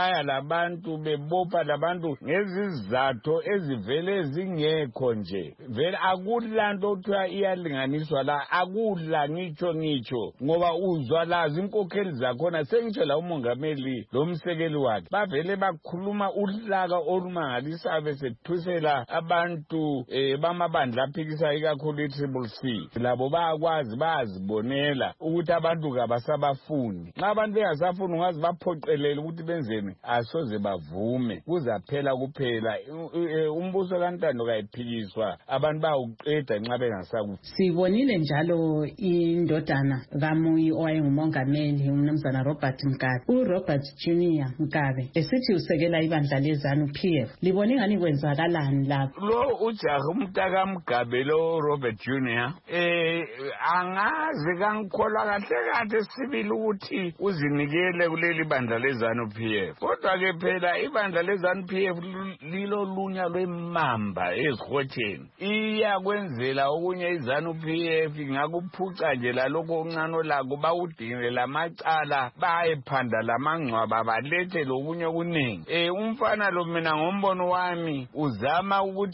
betshaya labantu bebopha labantu ngezizatho ezivele zingekho nje. Vele akulanto okuthiwa iyalinganiswa la, akula ngitsho ngitsho ngoba uzwa lazi inkokheli zakhona sengitsho la umongameli lo msekeli wakhe bavele bakhuluma uhlaka olumangalisayo besethusela abantu eh, bamabandla aphikisa ikakhulu i-Triple C. Labo bayakwazi bayazibonela ukuthi abantu kabasabafuni. Nxa abantu bengasafuni ungazi baphoqelele ukuthi benzeni, asoze bavume. Kuzaphela kuphela umbuso kaNtando kayiphikiswa, abantu bayawuqeda nxa bengasakuthi. Sibonile njalo indodana kaMuyi owayengumongameli umnumzana Robert Mugabe, uRobert Junior Mugabe esithi usekela ibandla leZANU P F. Libone ngani kwenzakalani lapho? Lo ujaha umntaka Mugabe lo Robert Junior eh angazi kangikholwa kahle kahle sibili ukuthi uzinikele kuleli bandla leZANU P F. Kodwa ke phela ibandla leZANU P F lilo lunya lwemamba ezihotsheni. Iyakwenzela okunye iZANU P F ngakuphuca nje lalokho oncane lako bawudingile lamacala bayephanda lamangcwaba balethe lokunye kuningi. Eh umfana lo mina ngombono wami uzama ukuthi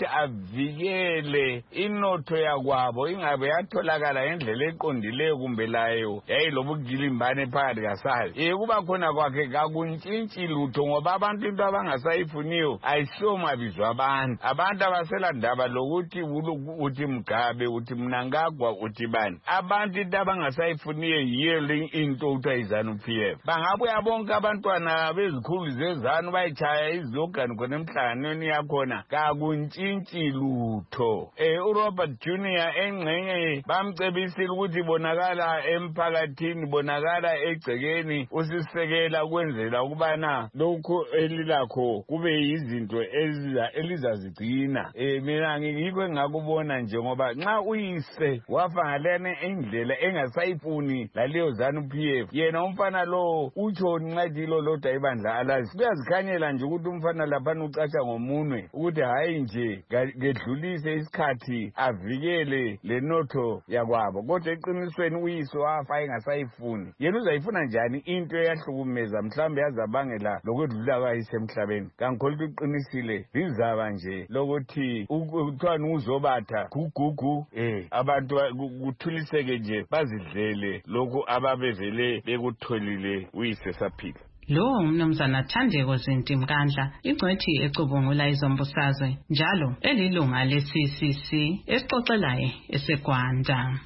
avikele inotho yakwabo ingabe yatholakala ngendlela eqondileyo kumbe layo yayilobugilimbane phakathi kasayo. Eh kuba khona kwakhe kakuntshintshi lutho ngoba abantu into abangasayifuniyo ayisoma bizwa abantu. Abantu abasela ndaba lokuthi uthi Mugabe uthi Mnangagwa uthi bani. Abantu into abangasayifuniyo yiyo le into uthiwa iZANU P F. Bangabuya bonke abantwana bezikhulu zeZANU bayitshaya izogani khona emhlanganweni yakhona kakuntshintshi lutho. Eh uRobert Junior engxenye bamcebisile ukuthi bonakala emphakathini bonakala egcekeni usisekela ukwenzela ukubana lokho elilakho kube yizinto eziza elizazigcina. Eh mina ngikho engakubona nje ngoba nxa uyise wafa ngalene indlela engasayifuni laleyo ZANU P F yena umfana lo utsho nqadilo lodwa ibandla alazi kuyazikhanyela nje ukuthi umfana lapha ucatsha ngomunwe ukuthi hayi nje gedlulise isikhathi avikele lenotho yakwabo kodwa eqinisweni uyise wafa engasayifuni. Yena uzayifuna njani into eyahlukumeza mhlambe yazabangela lokwedlula kwayise emhlabeni? Kangikholwa uqinisile lizaba nje lokuthi ukuthiwa uzobatha gugugu eh abantu kuthuliseke nje bazidlele lokho ababevele bekutholile uyise saphila. Lo umnumzana Thandeko Zinti Mkandla ingcwethi ecubungula izombusazwe njalo elilunga le-C C C esixoxelayo eseGwanda.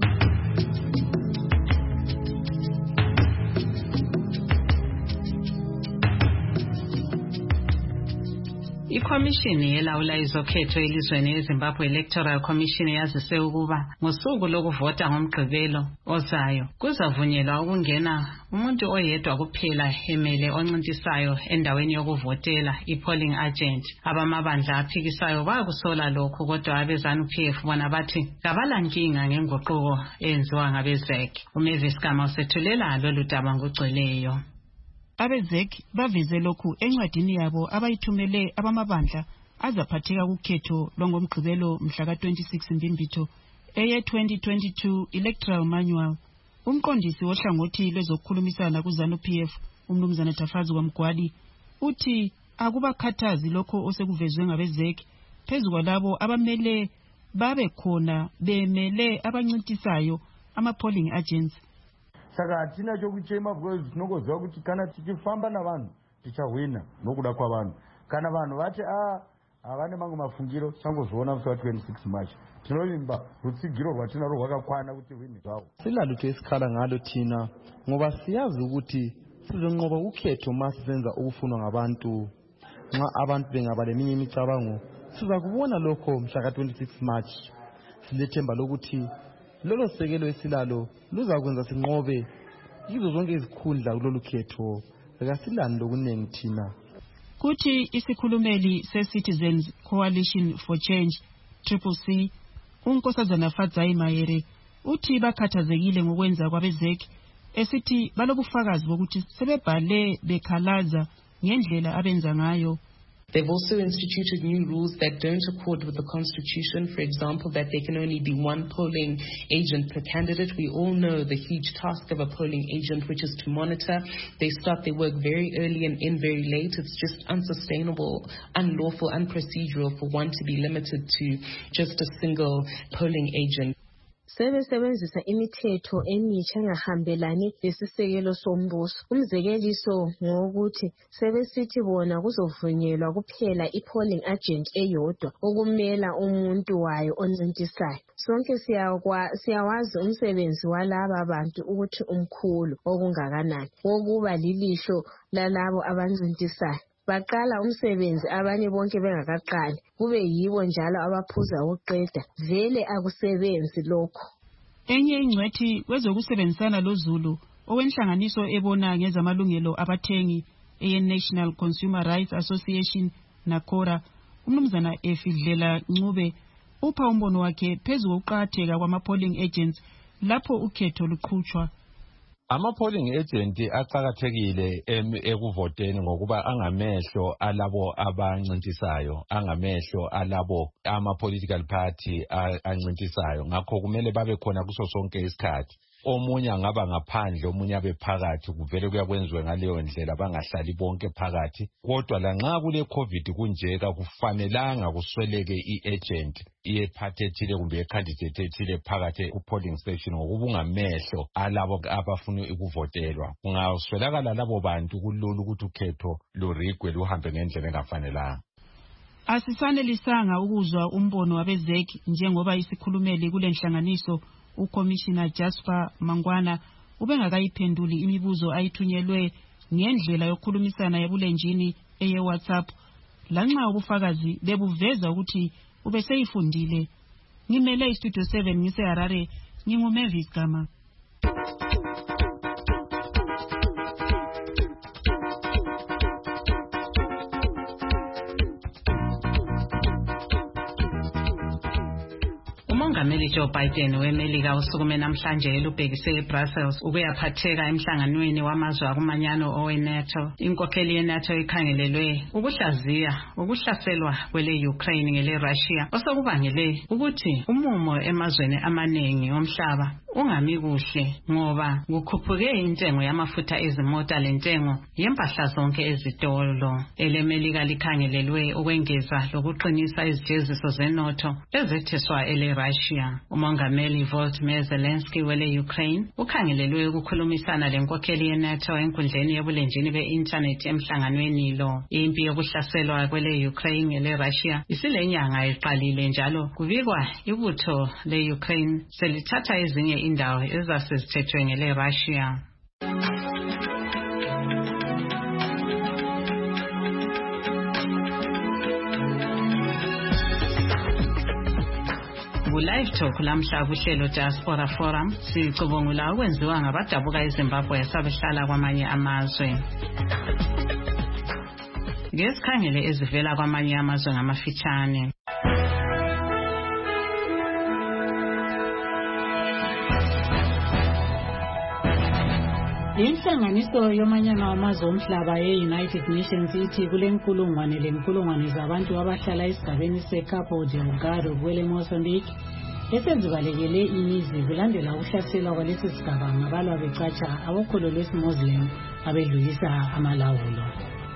Ikhomishini elawula izokhetho elizweni eZimbabwe Electoral Commission yazise ukuba ngosuku lokuvota ngomgqibelo ozayo kuzavunyelwa ukungena umuntu oyedwa kuphela emele oncintisayo endaweni yokuvotela i-polling agent. Abamabandla aphikisayo bakusola lokhu kodwa abeZANU P F bona bathi kabalankinga ngenguquko eyenziwa ngabeZ E C. uMavis Gama usethulela lolu daba ngogcweleyo. abeZ E C baveze lokhu encwadini yabo abayithumele abamabandla azaphatheka kukhetho longomgqibelo mhla ka twenty-six Mbimbitho eye twenty twenty-two Electoral Manual. Umqondisi wohlangothi lwezokukhulumisana kuZANU P F umnumzana Tafazi kwaMgwadi uthi akubakhathazi lokho osekuvezwe ngabeZ E C phezu kwalabo abamele babe khona bemele abancintisayo ama-polling agents. Saka hatina chokuchema because tinokuziva kuti kana tichifamba navanhu tichawina nokuda kwavanhu. Kana vanhu vati a havane mangu mafungiro changozviona musi wa twenty-six March tinovimba rutsigiro rwatinaro rwakakwana kuti wini zvavo. Silalutho esikhala ngalo thina ngoba siyazi ukuthi sizonqoba ukhetho masisenza okufunwa ngabantu. Nxa abantu bengaba leminye imicabango siza kubona lokho mhla ka twenty-six March. Silethemba lokuthi lolo sekelo esilalo luzakwenza sinqobe yizo zonke izikhundla kulolu khetho akasilani lokunengi thina. Kuthi isikhulumeli se-Citizens Coalition for Change Triple C uNkosazana Fadzai Mayere uthi bakhathazekile ngokwenza kwabeZ E C esithi balobufakazi bokuthi sebebhale bekhalaza ngendlela abenza ngayo They've also instituted new rules that don't accord with the Constitution. For example, that there can only be one polling agent per candidate. We all know the huge task of a polling agent, which is to monitor. They start their work very early and end very late. It's just unsustainable, unlawful, unprocedural for one to be limited to just a single polling agent. sebesebenzisa imithetho emitsha engahambelani lesisekelo sombuso. Umzekeliso ngokuthi sebesithi bona kuzovunyelwa kuphela i-polling agent eyodwa ukumela umuntu wayo oncintisayo. Sonke siyawazi umsebenzi walaba bantu ukuthi umkhulu okungakanani wokuba lilihlo lalabo abancintisayo. Baqala umsebenzi abanye bonke bengakaqali kube yibo njalo abaphuza ukuqeda vele akusebenzi lokho. Enye ingcwethi kwezokusebenzisana loZulu owenhlanganiso ebona ngezamalungelo abathengi eyeNational Consumer Rights Association NACORA umnumzana Efidlela Ncube upha umbono wakhe phezu kokuqhatheka kwama-polling agents lapho ukhetho luqhutshwa. Ama-polling agent aqakathekile ekuvoteni ngokuba angamehlo alabo abancintisayo, angamehlo alabo ama-political party ancintisayo. Ngakho kumele babe khona kuso sonke isikhathi. Omunye angaba ngaphandle, omunye abe phakathi, kuvele kuyakwenziwe ngaleyo ndlela bangahlali bonke phakathi. Kodwa lanxa kule COVID kunjeka kufanelanga kusweleke i-agent iyephathi ethile kumbe i-candidate ethile phakathi ku-polling station ngokuba ungamehlo alabo abafuna ukuvotelwa. Kungaswelakala labo bantu kulula ukuthi ukhetho lurigwe luhambe ngendlela engafanelanga. Asisanelisanga ukuzwa umbono wabezek njengoba isikhulumeli kule nhlanganiso uCommissioner Jasper Mangwana ubengakayiphenduli imibuzo ayithunyelwe ngendlela yokukhulumisana ebulenjini eye WhatsApp lanxa ubufakazi bebuveza ukuthi ubeseyifundile. Ngimele iStudio seven ngise Harare, nginguMavis Gama. uMongameli Joe Biden weMelika usukume namhlanje elubhekise eBrussels ukuyaphatheka emhlanganweni wamazwe akumanyano oweNATO. Inkokheli yeNATO ikhangelelwe ukuhlaziya ukuhlaselwa kwele Ukraine ngele Russia osokubangele ukuthi umumo emazweni amaningi omhlaba ungami kuhle ngoba kukhuphuke intengo yamafutha ezimota lentengo yempahla zonke ezitolo. EleMelika likhangelelwe ukwengeza lokuqinisa izijeziso zenotho ezetheswa ele Russia. Umongameli Volodymyr Zelensky wele Ukraine ukhangelelwe ukukhulumisana lenkokheli yeNATO enkundleni yebulenjini be-internet emhlanganweni lo. Impi yokuhlaselwa kwele Ukraine ngele Russia isilenyanga eqalile njalo kubikwa ibutho le Ukraine selithatha ezinye indawo ezasezithethwe ngele Russia. Live Talk lamhla kuhlelo Diaspora Forum sicubungula okwenziwa ngabadabuka eZimbabwe yasabehlala kwamanye amazwe. Ngesikhangele ezivela kwamanye amazwe ngamafitshane. Inhlanganiso yomanyano wamazwe omhlaba ye-United Nations ithi kulenkulungwane lenkulungwane zabantu abahlala esigabeni seCabo Delgado kwele Mozambique esenzibalekele imizi kulandela ukuhlaselwa kwalesi sigaba ngabalwa becatsha abokholo lwesimuslim abedlulisa amalawulo.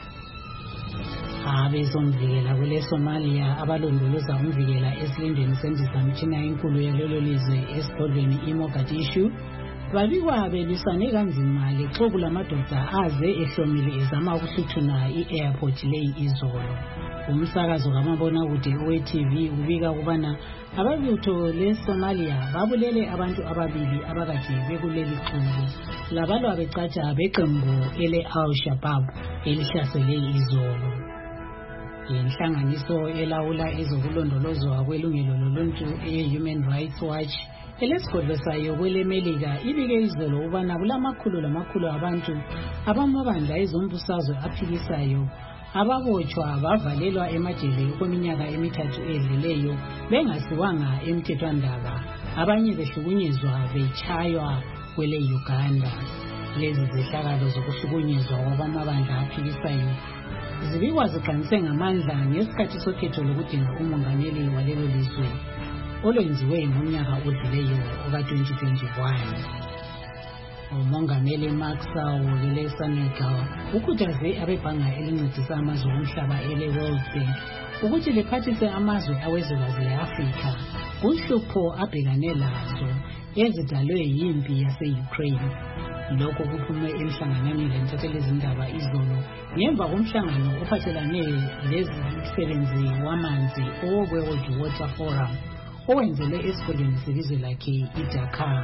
Abezomvikela kwele Somalia abalondoloza umvikela esilindweni sendizamtshina enkulu yalelo lizwe esigodlweni iMogadishu babikwa belisane kanzima lexoku lamadoda aze ehlomile ezama ukuhluthuna i-airport leyi izolo. Umsakazo kamabonakude we-T V ubika kubana ababutho leSomalia babulele abantu ababili abakade bekuleli xuku labalwa becatsha beqembu ele-Al-Shabaab elihlasele izolo. Inhlanganiso elawula ezokulondolozwa kwelungelo loluntu e-Human Rights Watch elesigodlo sayo kweleMelika ibike izolo ubana kulamakhulu lamakhulu abantu abamabandla ezombusazwe aphikisayo ababotshwa bavalelwa emajele kweminyaka emithathu edluleyo bengasiwanga emthethwandaba, abanye behlukunyezwa betshaywa kwele Uganda. Lezi zehlakalo zokuhlukunyezwa kwabamabandla aphikisayo zibikwa ziqanise ngamandla ngesikhathi sokhetho lokudinga umongameli walelo lizwe olwenziwe ngomnyaka odluleyo oka-twenty twenty-one. Umongameli Macky Sall wele Senegal ukhuthaze abebhanga elincedisa amazwe omhlaba ele-World Bank ukuthi liphathise amazwe awezwekazi le-Afrika kuhlupho abhekane lazo ezidalwe yimpi yase-Ukraine. Lokho kuphume emhlanganweni lentathelezindaba izolo ngemva komhlangano ophathelane lezimsebenzi wamanzi owe-World Water Forum owenzelwe esigodlweni selizwe lakhe iDakar.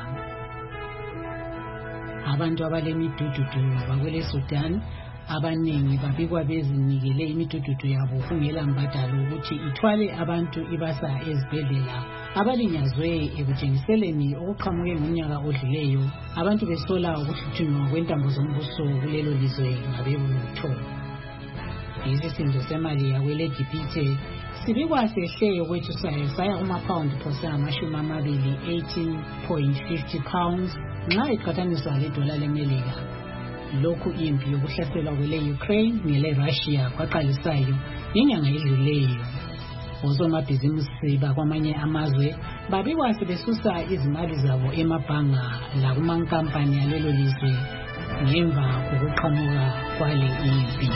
Abantu abalemidududu bakwele Sudan abaningi babikwa bezinikele imidududu yabo kungela mbadalo ukuthi ithwale abantu ibasa ezibhedlela abalinyazwe ekutshengiseleni okuqhamuke ngomnyaka odluleyo abantu besola ukuhluthunwa kwentambo zombuso kulelo lizwe ngabebutho. Isisindo semali yakwele Gibhithe sibikwa sehle yokwethusayo saya kumapawundi phose amashumi amabili eighteen point five zero pounds nxa iqhathaniswa ledola lemelika. Lokhu impi yokuhlaselwa kwele Ukraine nele Russia kwaqalisayo inyanga edluleyo. Osomabhizinisi bakwamanye amazwe babikwa sebesusa izimali zabo emabhanga lakumankampani yalelo lizwe ngemva kokuqhamuka kwale impi.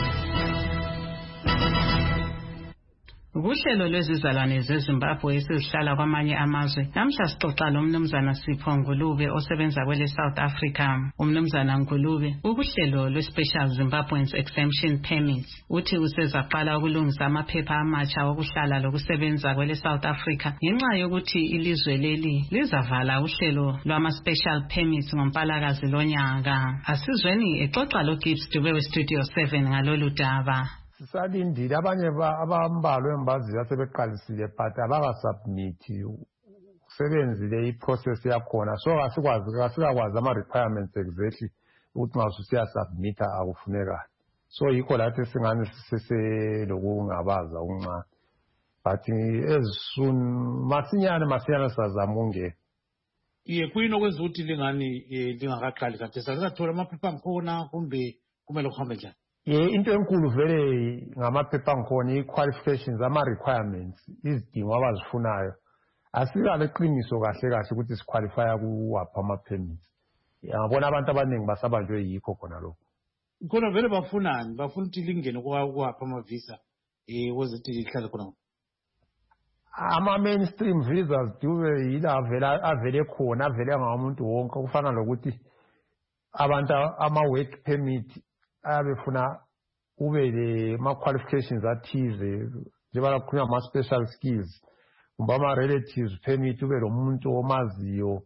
Ubuhlelo lwezizalwane zeZimbabwe esizihlala kwamanye amazwe namhla sixoxa lomnumzana Sipho Ngulube osebenza kwele South Africa. Umnumzana Ngulube ubuhlelo lwe-Special Zimbabweans Exemption Permit uthi usezaqala ukulungisa amaphepha amatsha okuhlala lokusebenza kwele South Africa ngenxa yokuthi ilizwe leli lizavala uhlelo lwama-special permits ngompalakazi lonyaka. Asizweni exoxa loGibbs Dube we-Studio seven ngalolu daba. Sisalindile abanye abambalwa embaziyo sebeqalisile but abakasubmithi usebenzile iprocess yakhona so asikwazi asikakwazi ama-requirements exactly ukuthi nxa usiyasubmitha akufuneka so yikho lathi singani seselokungabaza okuncane but as soon masinyane masinyane sizazama ukungena. Iye kuyini okwenza ukuthi lingani lingakaqali kade sasathola amaphepha ngikhona kumbe kumele kuhambe njani? Into enkulu vele ngamaphepha ngikhona i-qualifications ama-requirements izidingo abazifunayo asikale qiniso kahle kahle ukuthi siqualifya kuwapha ama-permits. Ngabona abantu abaningi basabanjwe yikho khona lokho. Khona vele bafunani bafuna ukuthi lingene kuwapha amavisa um wozithi lihlale khona. Ama-mainstream visas dube yila avele khona avele ngamuntu wonke kufana lokuthi abantu ama-work permit abefuna ube le ma-qualifications athize njengoba kukhulunywa ama-special skills kumbe ama-relatives permit ube lo muntu omaziyo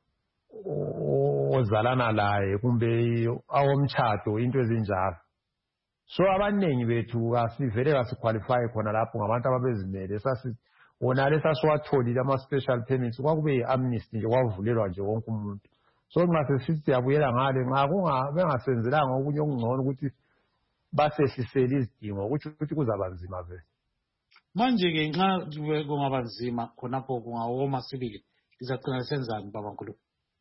ozalana laye kumbe awomtshado into ezinjalo. So abaningi bethu asivele kasiqualify khona lapho ngabantu ababezimele wonale sasiwatholile ama-special permits kwakube yi-amnesty nje kwavulelwa nje wonke umuntu. So nxa sesithi siyabuyela ngale nxa bengasenzelanga okunye okungcono ukuthi basehlisele izidingo kutsho ukuthi kuzaba nzima vele. Manje-ke nxa kungaba nzima khonapho kungawoma sibili lizagcina lisenzani baba Nkulunkulu?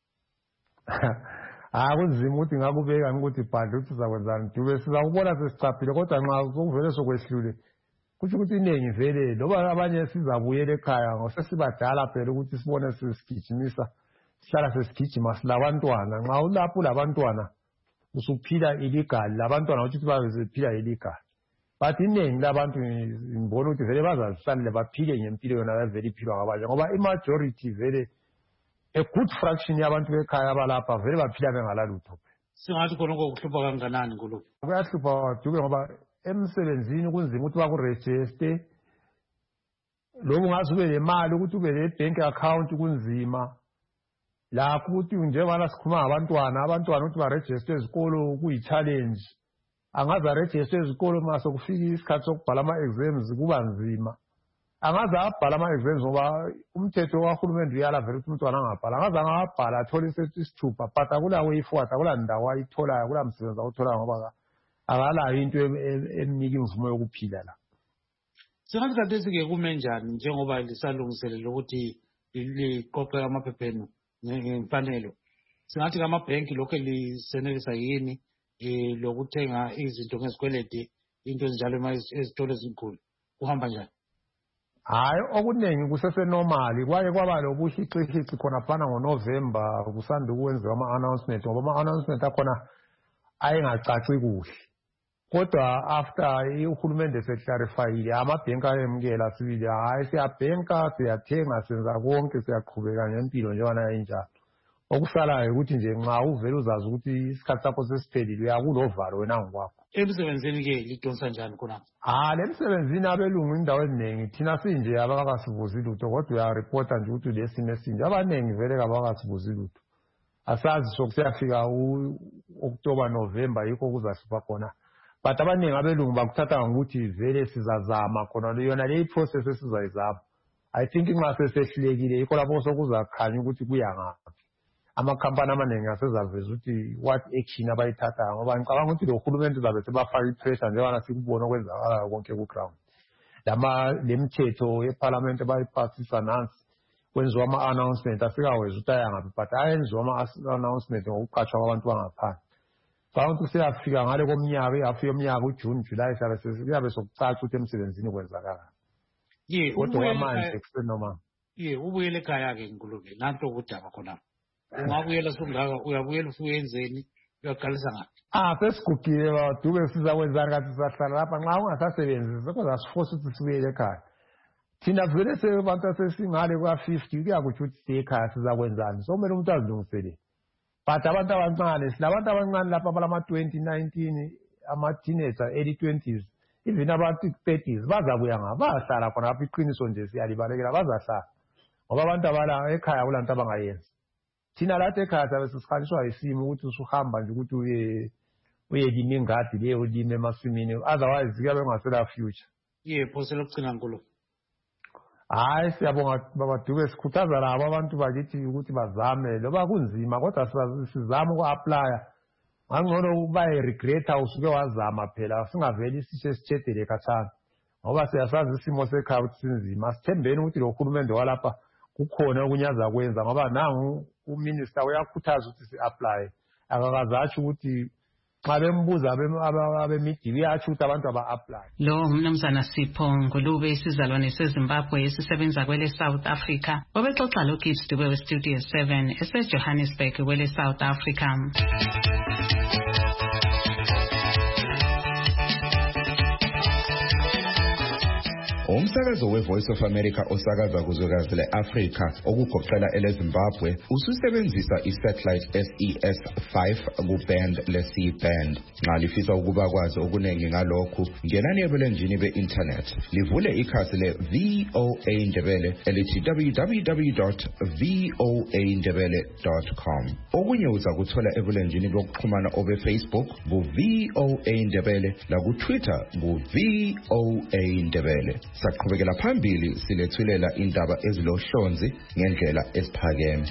Ah kunzima ukuthi ngakubeka ukuthi bhadle ukuthi sizakwenzani Dube sizakubona sesichaphile kodwa nxa sokuvele sokwehlule kutsho ukuthi iningi vele loba abanye sizabuyela ekhaya ngosesibadala phela ukuthi sibone sesigijimisa sihlala sesigijima silabantwana nxa ulapho labantwana usuphila illegal labantwana ukuthi babe sephila illegal but iningi labantu ngibona ukuthi vele bazazihlalele baphile ngempilo yona bavele iphilwa ngabanye ngoba i-majority vele a good fraction yabantu bekhaya abalapha vele baphila bengalalutho. Singathi khonoko kuhlupha kanganani Nkulunkulu? Kuyahlupha Dube ngoba emsebenzini kunzima ukuthi bakurejiste lobu ngaze ube lemali ukuthi ube le-bank account kunzima lapho ukuthi njengoba sikhuluma ngabantwana abantwana ukuthi barejiste ezikolo kuyi-challenge angaze arejiste ezikolo mase kufika isikhathi sokubhala ama-exams kuba nzima angaze abhala ama-exams ngoba umthetho kahulumende uyala vele ukuthi umntwana angabhala angaze angabhala athole isithupha but akula way forward akula ndawo ayitholayo akula msebenzi awutholayo ngoba akalayo into emnika imvumo yokuphila la. Singathi khathesi-ke kume njani njengoba lisalungiselele ukuthi liqoqe amaphepha enu ngemfanelo? Singathi ke amabhenki lokhu lisenelisa yini um lokuthenga izinto ngezikweledi into ezinjalo ezitolo ezinkulu kuhamba njani? Hayi okuningi kusesenormali kwaye kwaba lobuhixihixi khona phana ngoNovember kusanda ukwenziwa ama-announcement ngoba ama-announcement akhona ayengacaci kuhle kodwa after uhulumende seclarifyile amabhenki ayemukela sibili hayi siyabhenka siyathenga senza konke siyaqhubeka ngempilo njengana injalo okusalayo ukuthi nje nxa uvele uzazi ukuthi isikhathi sakho sesiphelile uyakulovalo wena ngokwakho. Emsebenzini ke lidonsa njani khona? Ah le msebenzini abelungu indawo eziningi thina sinje abakasibuzi lutho kodwa uyareporta nje ukuthi lesimo esinje abaningi vele kabakasibuzi lutho asazi sokusiyafika u-October November yikho kuzahlupha khona but abaningi abelungu bakuthatha ngokuthi vele sizazama khona yona le process esizayizama I think nxa sesehlekile yikho lapho sokuzakhanya ukuthi kuya ngaphi amakhampani amaningi asezaveza ukuthi what action abayithathayo ngoba ngicabanga ukuthi lo hulumende uzabe sebafaka ipressure njengoba sikubona okwenzakalayo konke ku-ground lama lemithetho yeparliament bayipasisa nansi kwenziwa ama-announcement asikaweza ukuthi ayangaphi but ayenziwa ama-announcement ngokuqatshwa kwabantu bangaphandle ngicabanga ukuthi siyafika ngale komnyaka ihafu yomnyaka uJune July kuyabe sokucaca ukuthi emsebenzini kwenzakala kodwa manje kusenoma ye ubuyele ekhaya-ke nkuluke nanto ukudaba khona ungabuyela sungaka uyabuyela ufuyenzeni uyaqalisa ngaphi? Ah sesigugile badube sizakwenzani kathi sisahlala lapha nxa ungasasebenzi sekozasiforce ukuthi sibuyele ekhaya thina vele sebantu asesingale kwa-fifty kuyakutsho ukuthi siye ekhaya sizakwenzani so kumele umuntu azilungisele but abantu abancane silabantu abancane lapha abalama-twenty nineteen ama-teenager early twenties even abantu-thirties bazabuya ngabo bazahlala khona lapho iqiniso nje siyalibalekela bazahlala ngoba abantu abala ekhaya kulanto abangayenzi thina lathi ekhaya sabe sisikhaniswa yisimo ukuthi usuhamba nje ukuthi uye uyelima ingadi leyo ulime emasimini otherwise kuyabe kungasela future. Ye phose lokugcina nkulu. Hayi siyabonga babadube sikhuthaza labo abantu bakithi ukuthi bazame loba kunzima kodwa sizama uku-applya ngangcono baye regreta usuke wazama phela singaveli sishe sitshedele khathana ngoba siyasazi isimo sekhaya ukuthi sinzima sithembeni ukuthi lo hulumende walapha kukhona okunyaza kwenza ngoba nangu uminister uyakhuthaza ukuthi si-applye akakazatsho ukuthi xa bembuza abemidiya uyatsho ukuthi abantu aba-applye. Lo umnumzana Sipho Ngulube isizalwane seZimbabwe esisebenza kwele South Africa obexoxa loKids Dube weStudio seven eseJohannesburg kwele South Africa. Umsakazo we-Voice of America osakaza kuzwekazi le-Afrika okugoqela ele-Zimbabwe ususebenzisa i-satellite S E S five ku-band le-C band. Nxa lifisa ukuba kwazi okuningi ngalokhu ngenani ebulenjini be-internet livule ikhasi le-V O A Ndebele elithi w w w dot v o a ndebele dot com. Okunye uzakuthola ebulenjini bokuxhumana obe-Facebook ku-V O A Ndebele laku-Twitter ku-V O A Ndebele. Saqhubekela phambili silethulela indaba ezilohlonzi ngendlela esiphakeme.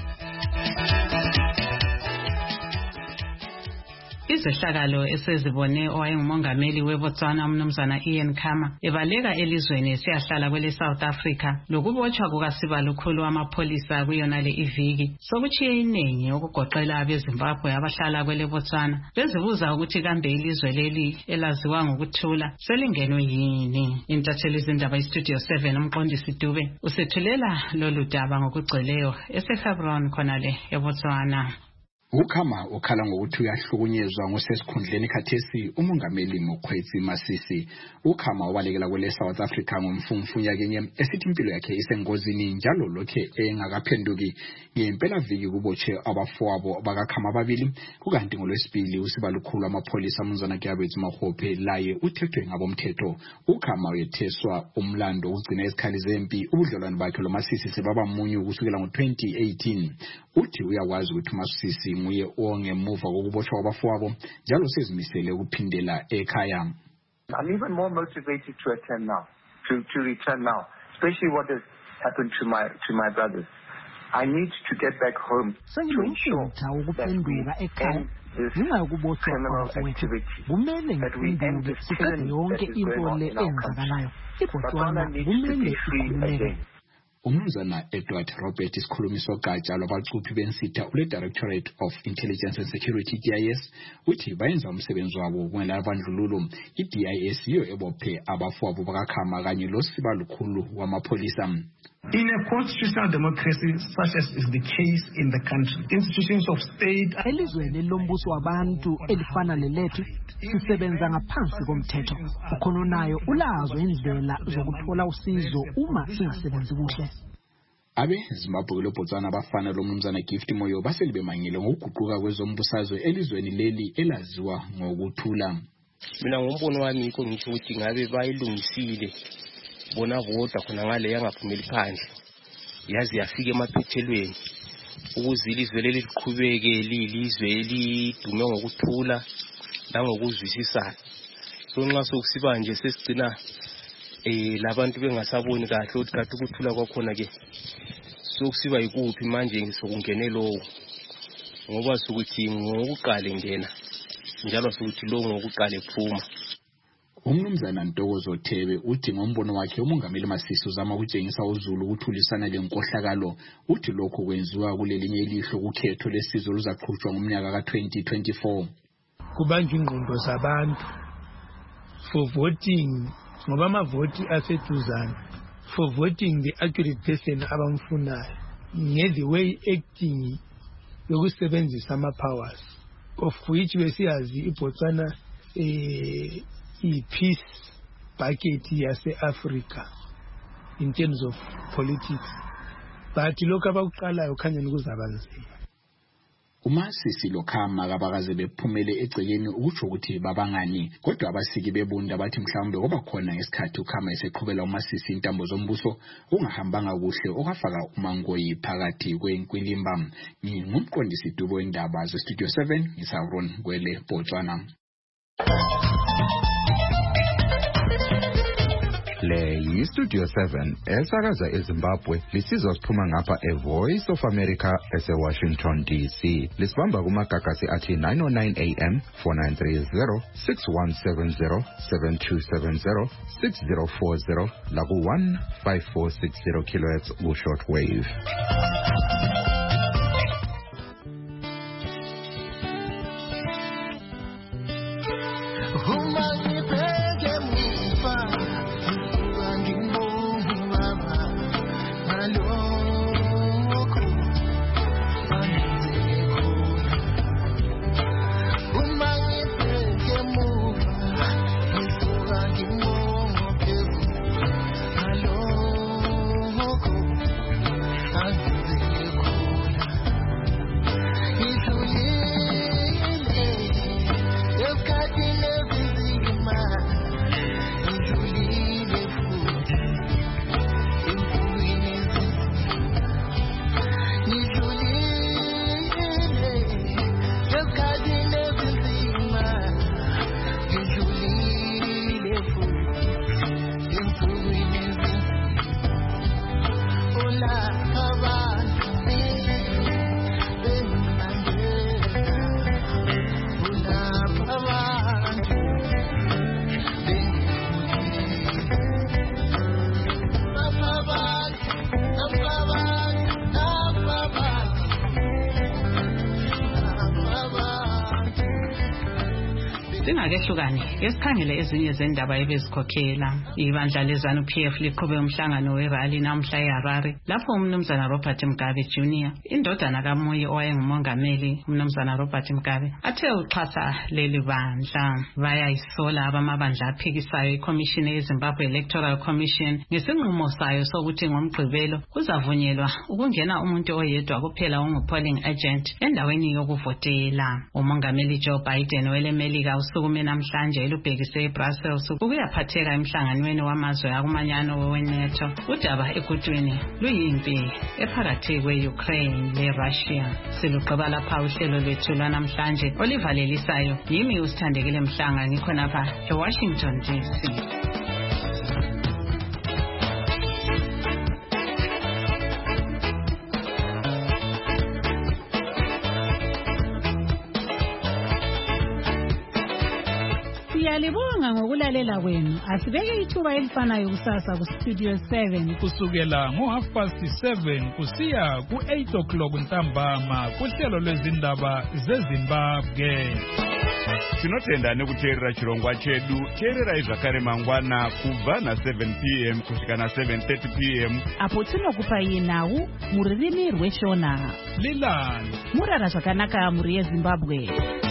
Izehlakalo esezibone owayengumongameli weBotswana umnumzana Ian Khama ebaleka elizweni esiyahlala kwele South Africa lokubotshwa kukasibalukhulu wamapholisa kuyona le iviki sokuchiye iningi okugoqela abeZimbabwe abahlala kwele Botswana bezibuza ukuthi kambe ilizwe leli elaziwa ngokuthula selingenwe yini. Intatheli zindaba iStudio seven umqondisi Dube usethulela lolu daba ngokugcweleyo eseHebron khonale eBotswana. Ukhama ukhala ngokuthi uyahlukunyezwa ngosesikhundleni khathesi umongameli Mokgweetsi Masisi. Ukhama wabalekela kwele South Africa ngomfumfunya kenye esithi impilo yakhe isengozini njalo lokhe engakaphenduki. Ngempela viki kubotshe abafowabo bakaKhama ababili kukanti ngolwesibili usibalukhulu amapholisa umnumzana Gyabethu Mahophe laye uthethwe ngabomthetho. Ukhama uyetheswa umlando ugcina izikhali zempi ubudlelwano bakhe loMasisi sebaba munyu kusukela ngo-twenty eighteen. Uthi uyakwazi ukuthi uMasisi nguye ongemuva kokuboshwa kwabafowabo njalo sezimisele ukuphindela ekhaya. I'm even more motivated to attend now, to, to return now, especially what has happened to my to my brothers. I need to get back home to ensure that we end this criminal activity, that we end this tyranny that is going on in our country. Botswana needs to be free again. Umnumzana Edward Robert isikhulumi sogatsha lwabacuphi bensitha ule Directorate of Intelligence and Security D I S uthi bayenza umsebenzi wabo kumela abandlululo. I D I S yiyo ebophe abafowabo bakaKhama kanye losiba lukhulu wamapolisa. In a constitutional democracy such as is the case in the country, institutions of state elizweni lombuso wabantu elifana lelethu sisebenza ngaphansi komthetho. Ukhona nayo ulazo indlela zokuthola usizo uma singasebenzi kuhle. Abe Zimbabwe loBotswana abafana lomnumzana Gift Moyo baselibe mangile ngokuguquka kwezombusazwe elizweni leli elaziwa ngokuthula. Mina ngombono wami iko ngisho ukuthi ngabe bayilungisile bona voda khona ngale yangaphumeli phandle yazi yafika emaphethelweni ukuze ilizwe leli liqhubeke lilizwe elidume ngokuthula langokuzwisisana. So nxa sokusiba nje sesigcina eh labantu bengasaboni kahle ukuthi kathi ukuthula kwakhona ke sokusiba yikuphi manje ngisokungene lowo ngoba sokuthi ngokuqale ngena njalo sokuthi lo ngokuqale phuma. Umnumzana Ntokozo Thebe uthi ngombono wakhe umongameli Masisi uzama ukutshengisa uZulu ukuthulisana lenkohlakalo. Uthi lokho kwenziwa kulelinye ilihlo ukhetho lesizwe luzaqhutshwa ngomnyaka ka twenty twenty-four. Kubanjwe ingqondo zabantu for voting ngoba amavoti aseduzana for voting the accurate person abamfunayo nge the way acting yokusebenzisa ama powers of which besiyazi iBotswana eh i-peace bucket yase-Africa in terms of politics, but lokho abakuqalayo khanya nikuzaba nzima. UMasisi loKhama kabakaze bephumele egcekeni ukutsho ukuthi babangani, kodwa abasiki bebunda bathi mhlawumbe ngoba khona ngesikhathi uKhama eseqhubela uMasisi intambo zombuso ungahambanga kuhle okafaka uMangoyi phakathi kwenkwilimba. Ngingumqondisi dubo indaba ze Studio seven ngisawron kwele Botswana. Le yi Studio seven esakaza eZimbabwe lisizwa siphuma ngapha e Voice of America ese Washington D C. Lisibamba kumagagasi athi nine oh nine A M, four nine three zero, six one seven zero, seven two seven zero, six zero four zero la ku one five four six zero kilohertz ku shortwave. Singakehlukani esikhangele ezinye zendaba ebezikhokhela ibandla lezanu P F liqhube umhlangano werally namhla eHarare lapho umnumzana Robert Mugabe Junior indodana kaMoyi owayengumongameli umnumzana Robert Mugabe athe uxhasa leli bandla. Bayayisola abamabandla aphikisayo iCommission yeZimbabwe Electoral Commission ngesinqumo sayo sokuthi ngomgqibelo kuzavunyelwa ukungena umuntu oyedwa kuphela ongupolling agent endaweni yokuvotela. Umongameli Joe Biden welemelika usukume namhlanje elubhekise eBrussels ukuyaphatheka emhlanganweni wamazwe akumanyano weNATO. Udaba egudwini luyimpi ephakathi kwe-Ukraine le-Russia. Siluqaba lapha uhlelo lwethu lwanamhlanje olivalelisayo yimi usithandekile Mhlanga ngikhonapha eWashington D C. Siyalibonga ngokulalela kwenu. Asibeke ithuba elifanayo kusasa ku Studio seven kusukela ngo half past seven kusiya ku eight o'clock ntambama kuhlelo lwezindaba zeZimbabwe. Tinotenda nekuteerera chirongwa chedu. Teererai zvakare mangwana kubva na seven p m kusvika na seven thirty p m apo tinokupai nhau mururimi rweshona. Lilani murara zvakanaka muri yeZimbabwe.